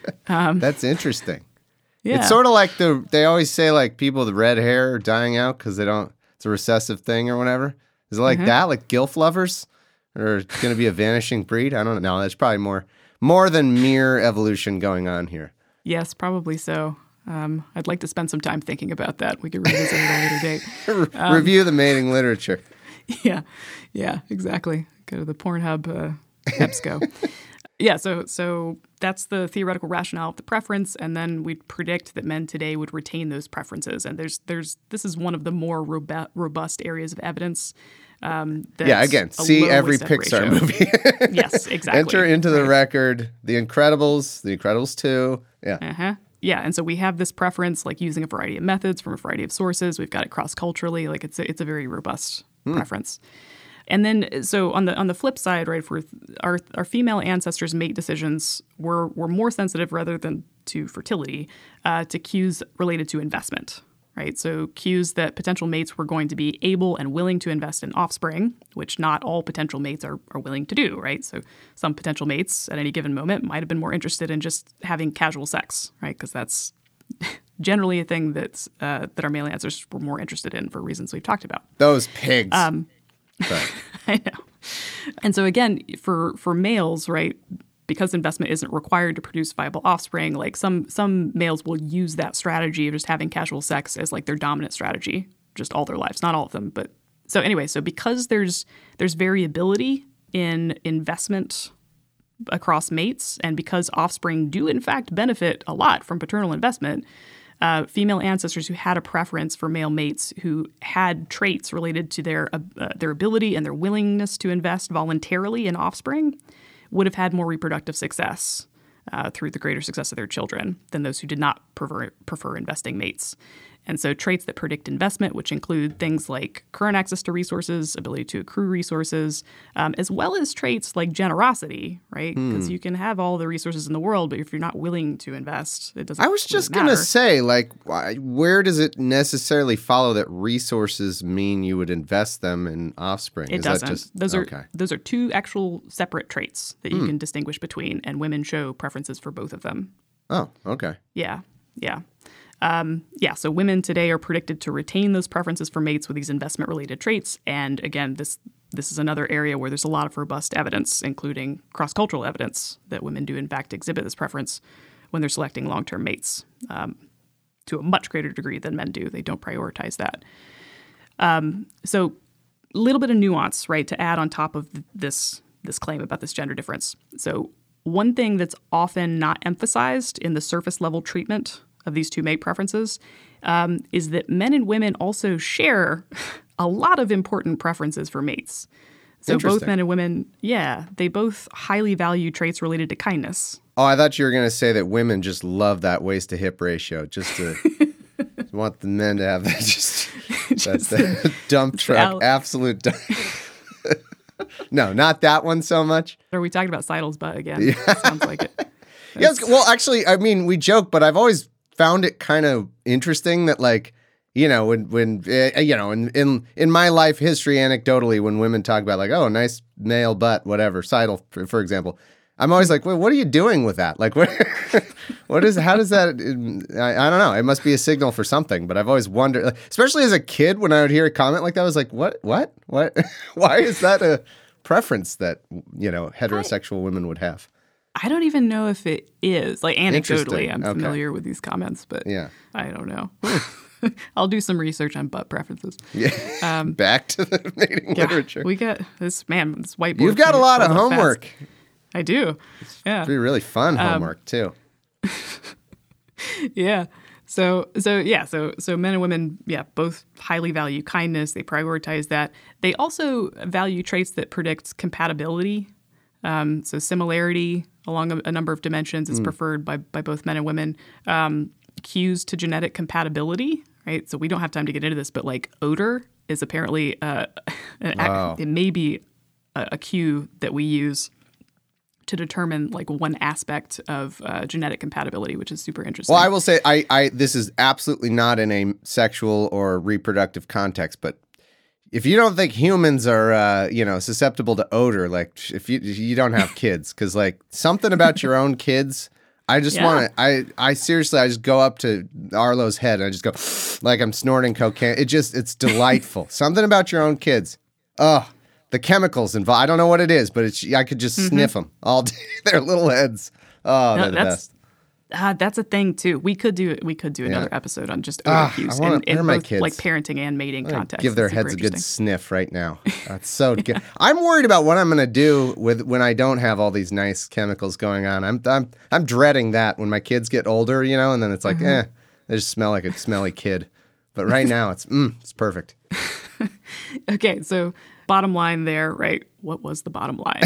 That's interesting. Yeah. It's sort of like the they always say, like, people with red hair are dying out because they don't, it's a recessive thing or whatever. Is it like Mm-hmm. that? Like gilf lovers are going to be a vanishing breed? I don't know. No, that's probably more more than mere evolution going on here. Yes, probably so. Um, I'd like to spend some time thinking about that. We could revisit it at a later date. Re- Review the mating literature. Yeah, yeah, exactly. Go to the Pornhub uh, EBSCO. Yeah, so so that's the theoretical rationale of the preference, and then we'd predict that men today would retain those preferences. And there's there's this is one of the more robu- robust areas of evidence. Um, that's Yeah, again, a see low every waist-up Pixar ratio. movie. Yes, exactly. Enter into the Right. record, The Incredibles, The Incredibles two. Yeah. Uh-huh. Yeah, and so we have this preference, like using a variety of methods from a variety of sources. We've got it cross-culturally. Like it's a, it's a very robust preference. And then, so on the on the flip side, right, for our our female ancestors' mate decisions were were more sensitive rather than to fertility, uh, to cues related to investment, right? So cues that potential mates were going to be able and willing to invest in offspring, which not all potential mates are are willing to do, right? So some potential mates at any given moment might have been more interested in just having casual sex, right? Because that's generally a thing that's uh, that our male ancestors were more interested in for reasons we've talked about. Those pigs. Um, Sorry. I know. And so again, for for males, right, because investment isn't required to produce viable offspring, like some some males will use that strategy of just having casual sex as like their dominant strategy, just all their lives. Not all of them, but so anyway, so because there's there's variability in investment across mates, and because offspring do in fact benefit a lot from paternal investment, Uh, female ancestors who had a preference for male mates who had traits related to their uh, their ability and their willingness to invest voluntarily in offspring would have had more reproductive success uh, through the greater success of their children than those who did not prefer, prefer investing mates. And so traits that predict investment, which include things like current access to resources, ability to accrue resources, um, as well as traits like generosity, right? Because you can have all the resources in the world, but if you're not willing to invest, it doesn't I was just really going to matter. say, like, why, where does it necessarily follow that resources mean you would invest them in offspring? It Is doesn't. That just, those are okay. those are two actual separate traits that you can distinguish between, and women show preferences for both of them. Oh, okay. Yeah, yeah. Um, yeah, so women today are predicted to retain those preferences for mates with these investment-related traits. And again, this this is another area where there's a lot of robust evidence, including cross-cultural evidence, that women do in fact exhibit this preference when they're selecting long-term mates, um, to a much greater degree than men do. They don't prioritize that. Um, so a little bit of nuance, right, to add on top of th- this this claim about this gender difference. So one thing that's often not emphasized in the surface-level treatment of these two mate preferences um, is that men and women also share a lot of important preferences for mates. So both Interesting. men and women, yeah, they both highly value traits related to kindness. Oh, I thought you were going to say that women just love that waist to hip ratio, just to want the men to have that just, Just that dump truck, out- absolute dump. No, not that one so much. Are we talking about Seidel's butt again? Sounds like it. Yes, well, actually, I mean, we joke, but I've always found it kind of interesting that, like, you know, when when uh, you know, in, in in my life history, anecdotally, when women talk about like, oh, nice male butt, whatever, Seidel, for, for example, I'm always like, well, what are you doing with that? Like, what, what is, how does that? I, I don't know. It must be a signal for something. But I've always wondered, especially as a kid, when I would hear a comment like that, I was like, what, what, what? Why is that a preference that, you know, heterosexual women would have? I don't even know if it is. Like, anecdotally, Interesting. I'm Okay. familiar with these comments, but Yeah. I don't know. I'll do some research on butt preferences. Yeah. Back to the mating Um, Yeah, literature. we got this, man, this whiteboard. You've got a can lot of fill up fast. homework. I do. Yeah. It'd be really fun homework too. Yeah. So so yeah, so so men and women, yeah, both highly value kindness. They prioritize that. They also value traits that predict compatibility. Um, so similarity along a, a number of dimensions is mm. preferred by by both men and women. Um, cues to genetic compatibility, right? So we don't have time to get into this, but like odor is apparently uh, an wow. act, it may be a, a cue that we use to determine like one aspect of uh, genetic compatibility, which is super interesting. Well, I will say I, I this is absolutely not in a sexual or reproductive context, but if you don't think humans are, uh, you know, susceptible to odor, like if you you don't have kids, because like something about your own kids, I just Yeah. want to. I I seriously, I just go up to Arlo's head and I just go like I'm snorting cocaine. It just it's delightful. Something about your own kids. Oh, the chemicals involved. I don't know what it is, but it's I could just mm-hmm. sniff them all day. Their little heads. Oh, no, they're the that's, best. Uh, that's a thing too. We could do we could do another Yeah. episode on just odor Ah, cues I wanna- in, in they're my both kids. like parenting and mating I'm gonna context. give their It's super heads a good interesting. sniff right now. That's so good. I'm worried about what I'm going to do with when I don't have all these nice chemicals going on. I'm I'm I'm dreading that when my kids get older, you know, and then it's like, Mm-hmm. eh, they just smell like a smelly kid. But right now, it's mm, it's perfect. Okay, so bottom line there, right? What was the bottom line?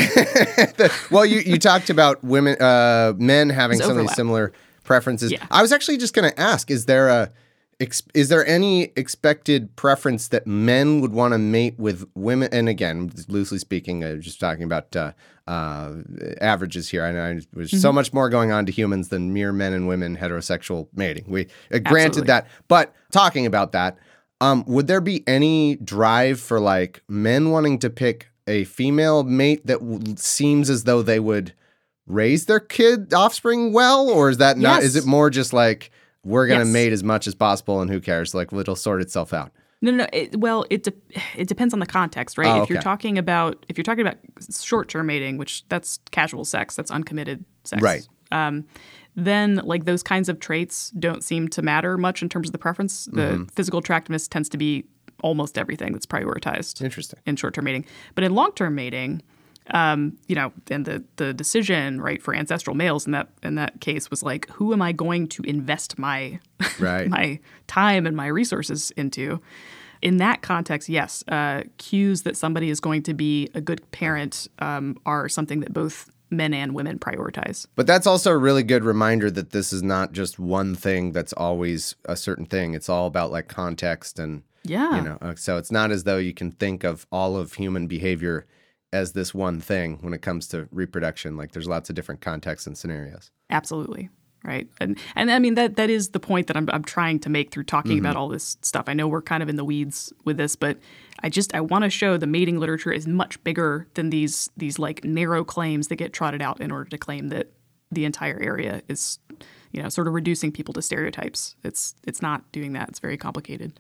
Well, you, you talked about women, uh, men having There's some of these overlap. similar preferences. Yeah. I was actually just going to ask: Is there a ex, is there any expected preference that men would want to mate with women? And again, loosely speaking, I was just talking about uh, uh, averages here. I know there's Mm-hmm. so much more going on to humans than mere men and women heterosexual mating. We uh, granted Absolutely. that, but talking about that. Um, would there be any drive for like men wanting to pick a female mate that w- seems as though they would raise their kid offspring well, or is that not? Yes. Is it more just like we're gonna Yes. mate as much as possible and who cares? Like it'll sort itself out. No, no, no. It, well, it de- it depends on the context, right? Oh, if you're okay. talking about if you're talking about short-term mating, which that's casual sex, that's uncommitted sex, Right. Um, then like those kinds of traits don't seem to matter much in terms of the preference. The Mm-hmm. physical attractiveness tends to be almost everything that's prioritized. Interesting. In short-term mating, but in long-term mating, um, you know, and the the decision, right, for ancestral males in that in that case was like, who am I going to invest my Right. my time and my resources into? In that context, yes, uh, cues that somebody is going to be a good parent um, are something that both men and women prioritize. But that's also a really good reminder that this is not just one thing that's always a certain thing. It's all about like context and, Yeah. you know, uh, so it's not as though you can think of all of human behavior as this one thing when it comes to reproduction. Like there's lots of different contexts and scenarios. Absolutely. Right. And and I mean, that that is the point that I'm I'm trying to make through talking Mm-hmm. about all this stuff. I know we're kind of in the weeds with this, but I just I want to show the mating literature is much bigger than these these like narrow claims that get trotted out in order to claim that the entire area is, you know, sort of reducing people to stereotypes. It's it's not doing that. It's very complicated.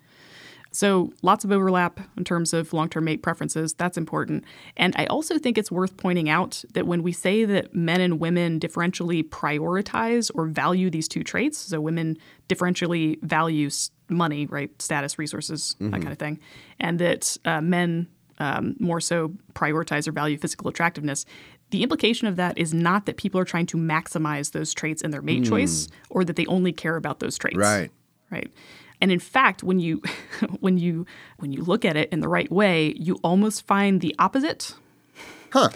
So lots of overlap in terms of long-term mate preferences. That's important. And I also think it's worth pointing out that when we say that men and women differentially prioritize or value these two traits, so women differentially value s- money, right, status, resources, that kind of thing, and that uh, men um, more so prioritize or value physical attractiveness, the implication of that is not that people are trying to maximize those traits in their mate choice or that they only care about those traits. Right. Right. And in fact, when you when you when you look at it in the right way, you almost find the opposite. Huh.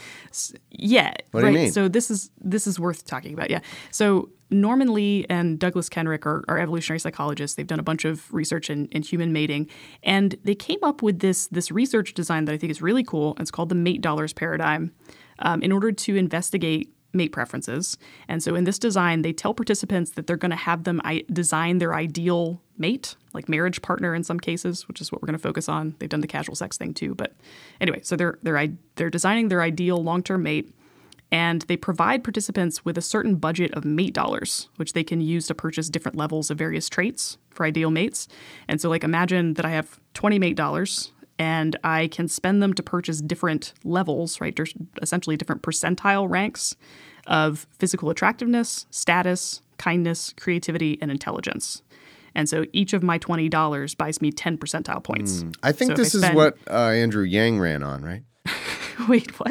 Yeah. What do right. you mean? So this is this is worth talking about. Yeah. So Norman Lee and Douglas Kenrick are, are evolutionary psychologists. They've done a bunch of research in, in human mating, and they came up with this this research design that I think is really cool. It's called the mate dollars paradigm, um, in order to investigate mate preferences. And so in this design, they tell participants that they're going to have them I- design their ideal mate, like marriage partner in some cases, which is what we're going to focus on. They've done the casual sex thing too. But anyway, so they're they're they're designing their ideal long-term mate, and they provide participants with a certain budget of mate dollars, which they can use to purchase different levels of various traits for ideal mates. And so like imagine that I have twenty mate dollars and I can spend them to purchase different levels, right? There's essentially different percentile ranks of physical attractiveness, status, kindness, creativity, and intelligence. And so each of my twenty dollars buys me ten percentile points. I think So if this I is spend- what uh, Andrew Yang ran on, right? Wait, what?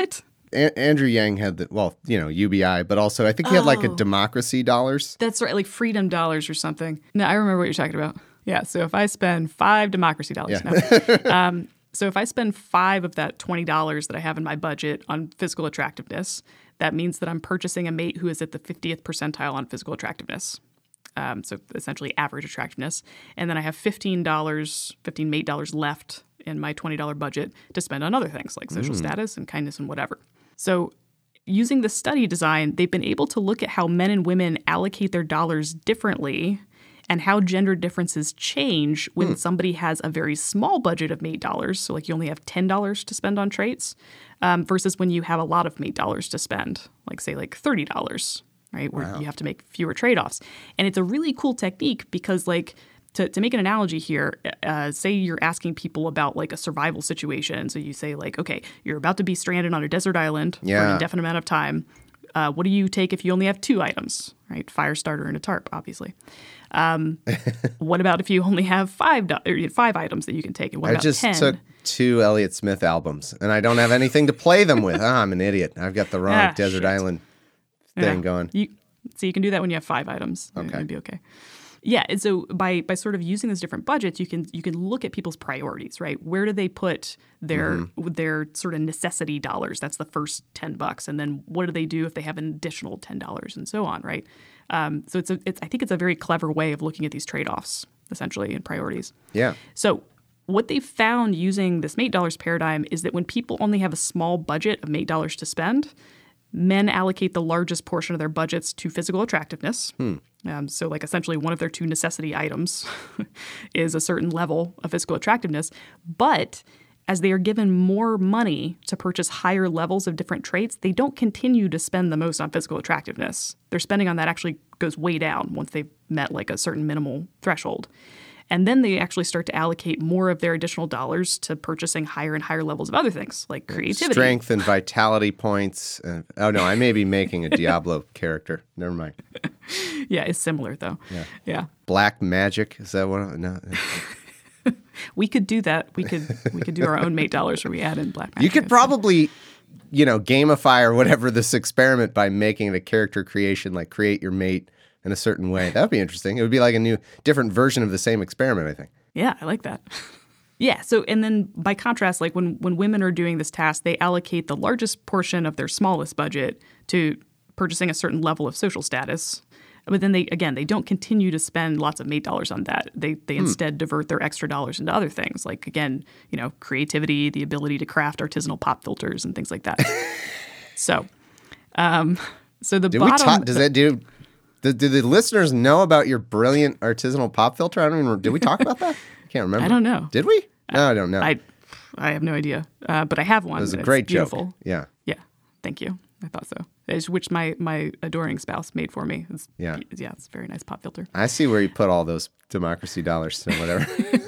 A- Andrew Yang had the, well, you know, U B I, but also I think he had like a Oh. democracy dollars. That's right, like freedom dollars or something. No, I remember what you're talking about. Yeah, so if I spend five democracy dollars Yeah. now. um, so if I spend five of that twenty dollars that I have in my budget on physical attractiveness, that means that I'm purchasing a mate who is at the fiftieth percentile on physical attractiveness. Um, so essentially average attractiveness. And then I have fifteen dollars, fifteen mate dollars left in my twenty dollars budget to spend on other things like social status and kindness and whatever. So using the study design, they've been able to look at how men and women allocate their dollars differently and how gender differences change when somebody has a very small budget of mate dollars, so like you only have ten dollars to spend on traits, um, versus when you have a lot of mate dollars to spend, like say like thirty dollars, right, where you have to make fewer trade-offs. And it's a really cool technique because like to, to make an analogy here, uh, say you're asking people about like a survival situation. So you say like, okay, you're about to be stranded on a desert island for an Yeah. indefinite amount of time. Uh, what do you take if you only have two items, right? Fire starter and a tarp, obviously. Um, what about if you only have five do- or five items that you can take? And what I about just ten? took two Elliott Smith albums, and I don't have anything to play them with. Ah, I'm an idiot. I've got the wrong Ah, Desert shit. Island Yeah. thing going. You, so you can do that when you have five items. Okay. It'd be okay. Yeah, and so by by sort of using those different budgets, you can you can look at people's priorities, right? Where do they put their Mm-hmm. their sort of necessity dollars? That's the first ten bucks, and then what do they do if they have an additional ten dollars, and so on, right? Um, so it's a it's I think it's a very clever way of looking at these trade offs, essentially, and priorities. Yeah. So what they found using this mate dollars paradigm is that when people only have a small budget of mate dollars to spend, men allocate the largest portion of their budgets to physical attractiveness. Um, so like essentially one of their two necessity items is a certain level of physical attractiveness. But as they are given more money to purchase higher levels of different traits, they don't continue to spend the most on physical attractiveness. Their spending on that actually goes way down once they've met like a certain minimal threshold. And then they actually start to allocate more of their additional dollars to purchasing higher and higher levels of other things like creativity. Strength and vitality points. Uh, oh, no, I may be making a Diablo character. Never mind. Yeah, it's similar though. Yeah. Yeah. Black magic. Is that what? No. We could do that. We could we could do our own mate dollars where we add in black magic. You could probably, you know, gamify or whatever this experiment by making it a character creation, like create your mate in a certain way. That would be interesting. It would be like a new, different version of the same experiment, I think. Yeah, I like that. Yeah, so and then by contrast, like when when women are doing this task, they allocate the largest portion of their smallest budget to purchasing a certain level of social status. But then they again, they don't continue to spend lots of mate dollars on that. They they Hmm. instead divert their extra dollars into other things, like again, you know, creativity, the ability to craft artisanal pop filters and things like that. so, um, so the Did bottom. we talk? Does that do? Do, do the listeners know about your brilliant artisanal pop filter? I don't even. Did we talk about that? I can't remember. I don't know. Did we? No, I don't know. I I have no idea, uh, but I have one. it was a and it's great beautiful. joke. Yeah. Yeah, thank you. I thought so. It's, which my my adoring spouse made for me. It's, Yeah. yeah, it's a very nice pop filter. I see where you put all those democracy dollars or whatever.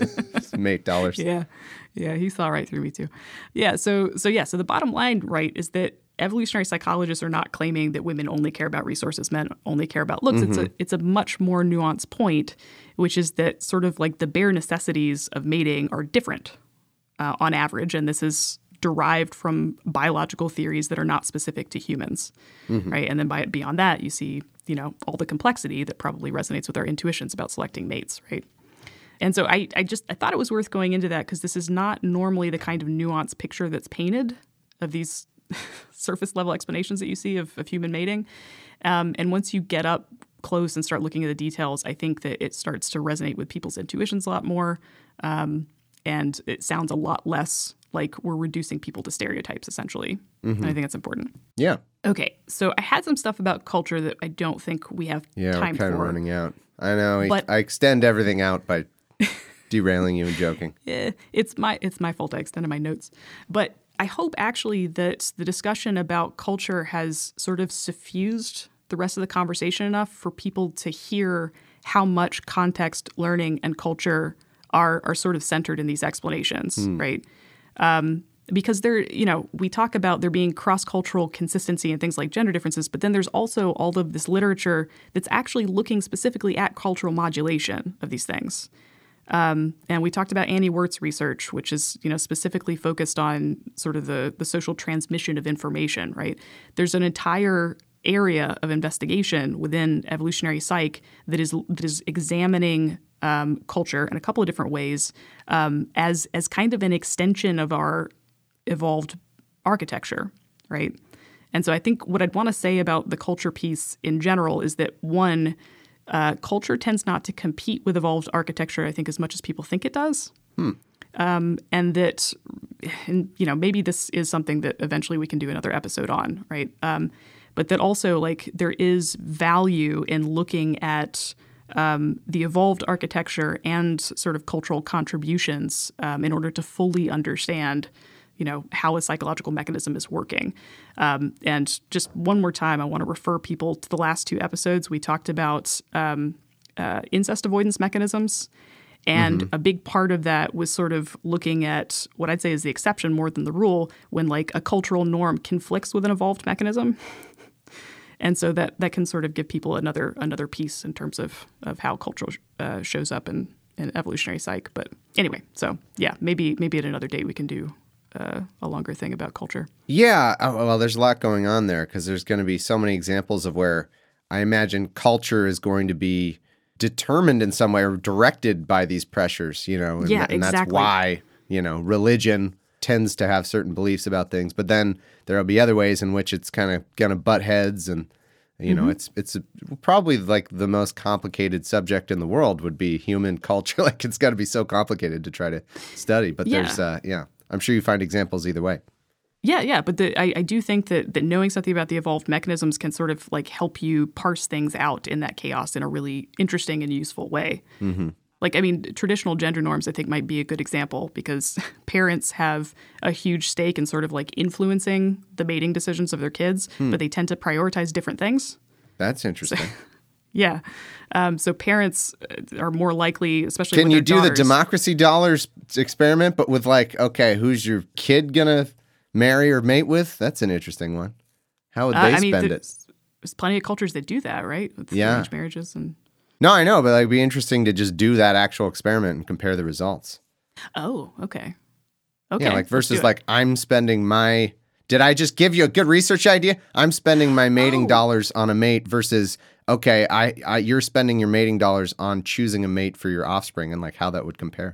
Mate dollars. Yeah, yeah, he saw right through me too. Yeah, so so yeah, so the bottom line, right, is that evolutionary psychologists are not claiming that women only care about resources, men only care about looks. Mm-hmm. It's a it's a much more nuanced point, which is that sort of like the bare necessities of mating are different uh, on average, and this is derived from biological theories that are not specific to humans, Mm-hmm. right? And then by beyond that, you see, you know, all the complexity that probably resonates with our intuitions about selecting mates, right? And so I, I just I thought it was worth going into that because this is not normally the kind of nuanced picture that's painted of these surface level explanations that you see of, of human mating. Um, and once you get up close and start looking at the details, I think that it starts to resonate with people's intuitions a lot more. Um, and it sounds a lot less like we're reducing people to stereotypes, essentially. And I think that's important. Yeah. Okay, so I had some stuff about culture that I don't think we have Yeah, time we're kind for. of running out. I know. I- But- I extend everything out by derailing you and joking. Eh, it's my it's my fault I extended my notes. But I hope actually that the discussion about culture has sort of suffused the rest of the conversation enough for people to hear how much context, learning, and culture are are sort of centered in these explanations, right? Um, because there, you know, we talk about there being cross-cultural consistency and things like gender differences, but then there's also all of this literature that's actually looking specifically at cultural modulation of these things. Um, and we talked about Annie Wert's research, which is, you know, specifically focused on sort of the, the social transmission of information, right? There's an entire area of investigation within evolutionary psych that is that is examining um, culture in a couple of different ways um, as as kind of an extension of our evolved architecture, right? And so I think what I'd want to say about the culture piece in general is that, one, uh, culture tends not to compete with evolved architecture, I think, as much as people think it does. Hmm. Um, and that, and, you know, maybe this is something that eventually we can do another episode on, right? Um, but that also, like, there is value in looking at um, the evolved architecture and sort of cultural contributions um, in order to fully understand, you know, how a psychological mechanism is working. Um, and just one more time, I want to refer people to the last two episodes. We talked about um, uh, incest avoidance mechanisms. And mm-hmm. a big part of that was sort of looking at what I'd say is the exception more than the rule, when like a cultural norm conflicts with an evolved mechanism. And so that, that can sort of give people another another piece in terms of, of how culture uh, shows up in, in evolutionary psych. But anyway, so yeah, maybe maybe at another date we can do Uh, a longer thing about culture. Yeah, oh, well, there's a lot going on there because there's going to be so many examples of where I imagine culture is going to be determined in some way or directed by these pressures, you know, and, yeah, and exactly. that's why, you know, religion tends to have certain beliefs about things, but then there'll be other ways in which it's kind of going to butt heads, and you know, mm-hmm. it's it's a, probably like the most complicated subject in the world would be human culture. Like it's got to be so complicated to try to study, but yeah. there's uh, yeah. I'm sure you find examples either way. Yeah, yeah, but the, I, I do think that that knowing something about the evolved mechanisms can sort of like help you parse things out in that chaos in a really interesting and useful way. Mm-hmm. Like, I mean, traditional gender norms, I think, might be a good example because parents have a huge stake in sort of like influencing the mating decisions of their kids, hmm. but they tend to prioritize different things. That's interesting. So, yeah. Um, so parents are more likely, especially Can with you their do daughters, the democracy dollars experiment, but with like, okay, who's your kid going to marry or mate with? That's an interesting one. How would they uh, I mean, spend there's, it? There's plenty of cultures that do that, right? With yeah. arranged marriages and... No, I know, but like, it'd be interesting to just do that actual experiment and compare the results. Oh, okay. Okay. Yeah, like versus like, I'm spending my... Did I just give you a good research idea? I'm spending my mating oh. dollars on a mate versus... Okay, I, I, you're spending your mating dollars on choosing a mate for your offspring, and like how that would compare.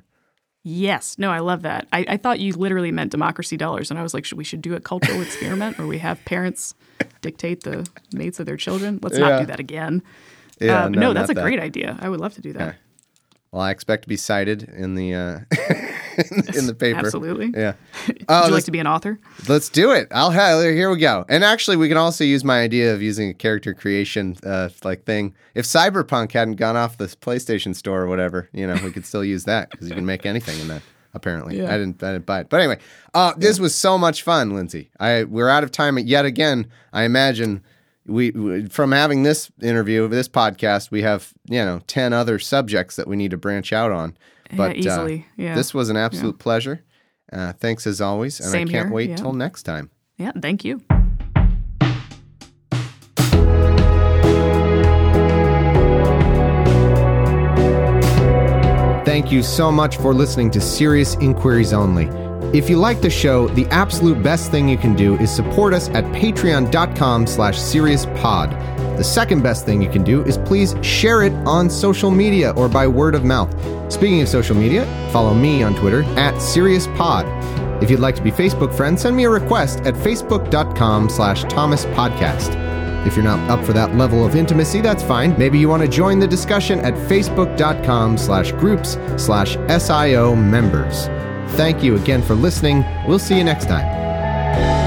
Yes. No, I love that. I, I thought you literally meant democracy dollars, and I was like, should we should do a cultural experiment where we have parents dictate the mates of their children? Let's yeah. not do that again. Yeah, uh, no, no, that's a that. great idea. I would love to do that. Okay. Well, I expect to be cited in the uh, in the paper. Absolutely. Yeah. Would Oh, you like to be an author? Let's do it. I'll have. Here we go. And actually, we can also use my idea of using a character creation uh, like thing. If Cyberpunk hadn't gone off the PlayStation Store or whatever, you know, we could still use that because you can make anything in that. Apparently, yeah. I didn't. I didn't buy it. But anyway, uh, this yeah. was so much fun, Lindsay. I we're out of time yet again. I imagine. We, we from having this interview, this podcast, we have, you know, ten other subjects that we need to branch out on. But yeah, easily. Uh, yeah. this was an absolute yeah. pleasure. Uh, thanks as always, and Same I can't here. wait yeah. till next time. Yeah, thank you. Thank you so much for listening to Serious Inquiries Only. If you like the show, the absolute best thing you can do is support us at patreon.com slash seriouspod. The second best thing you can do is please share it on social media or by word of mouth. Speaking of social media, follow me on Twitter at seriouspod. If you'd like to be Facebook friends, send me a request at facebook.com slash thomaspodcast. If you're not up for that level of intimacy, that's fine. Maybe you want to join the discussion at facebook.com slash groups slash SIO members. Thank you again for listening. We'll see you next time.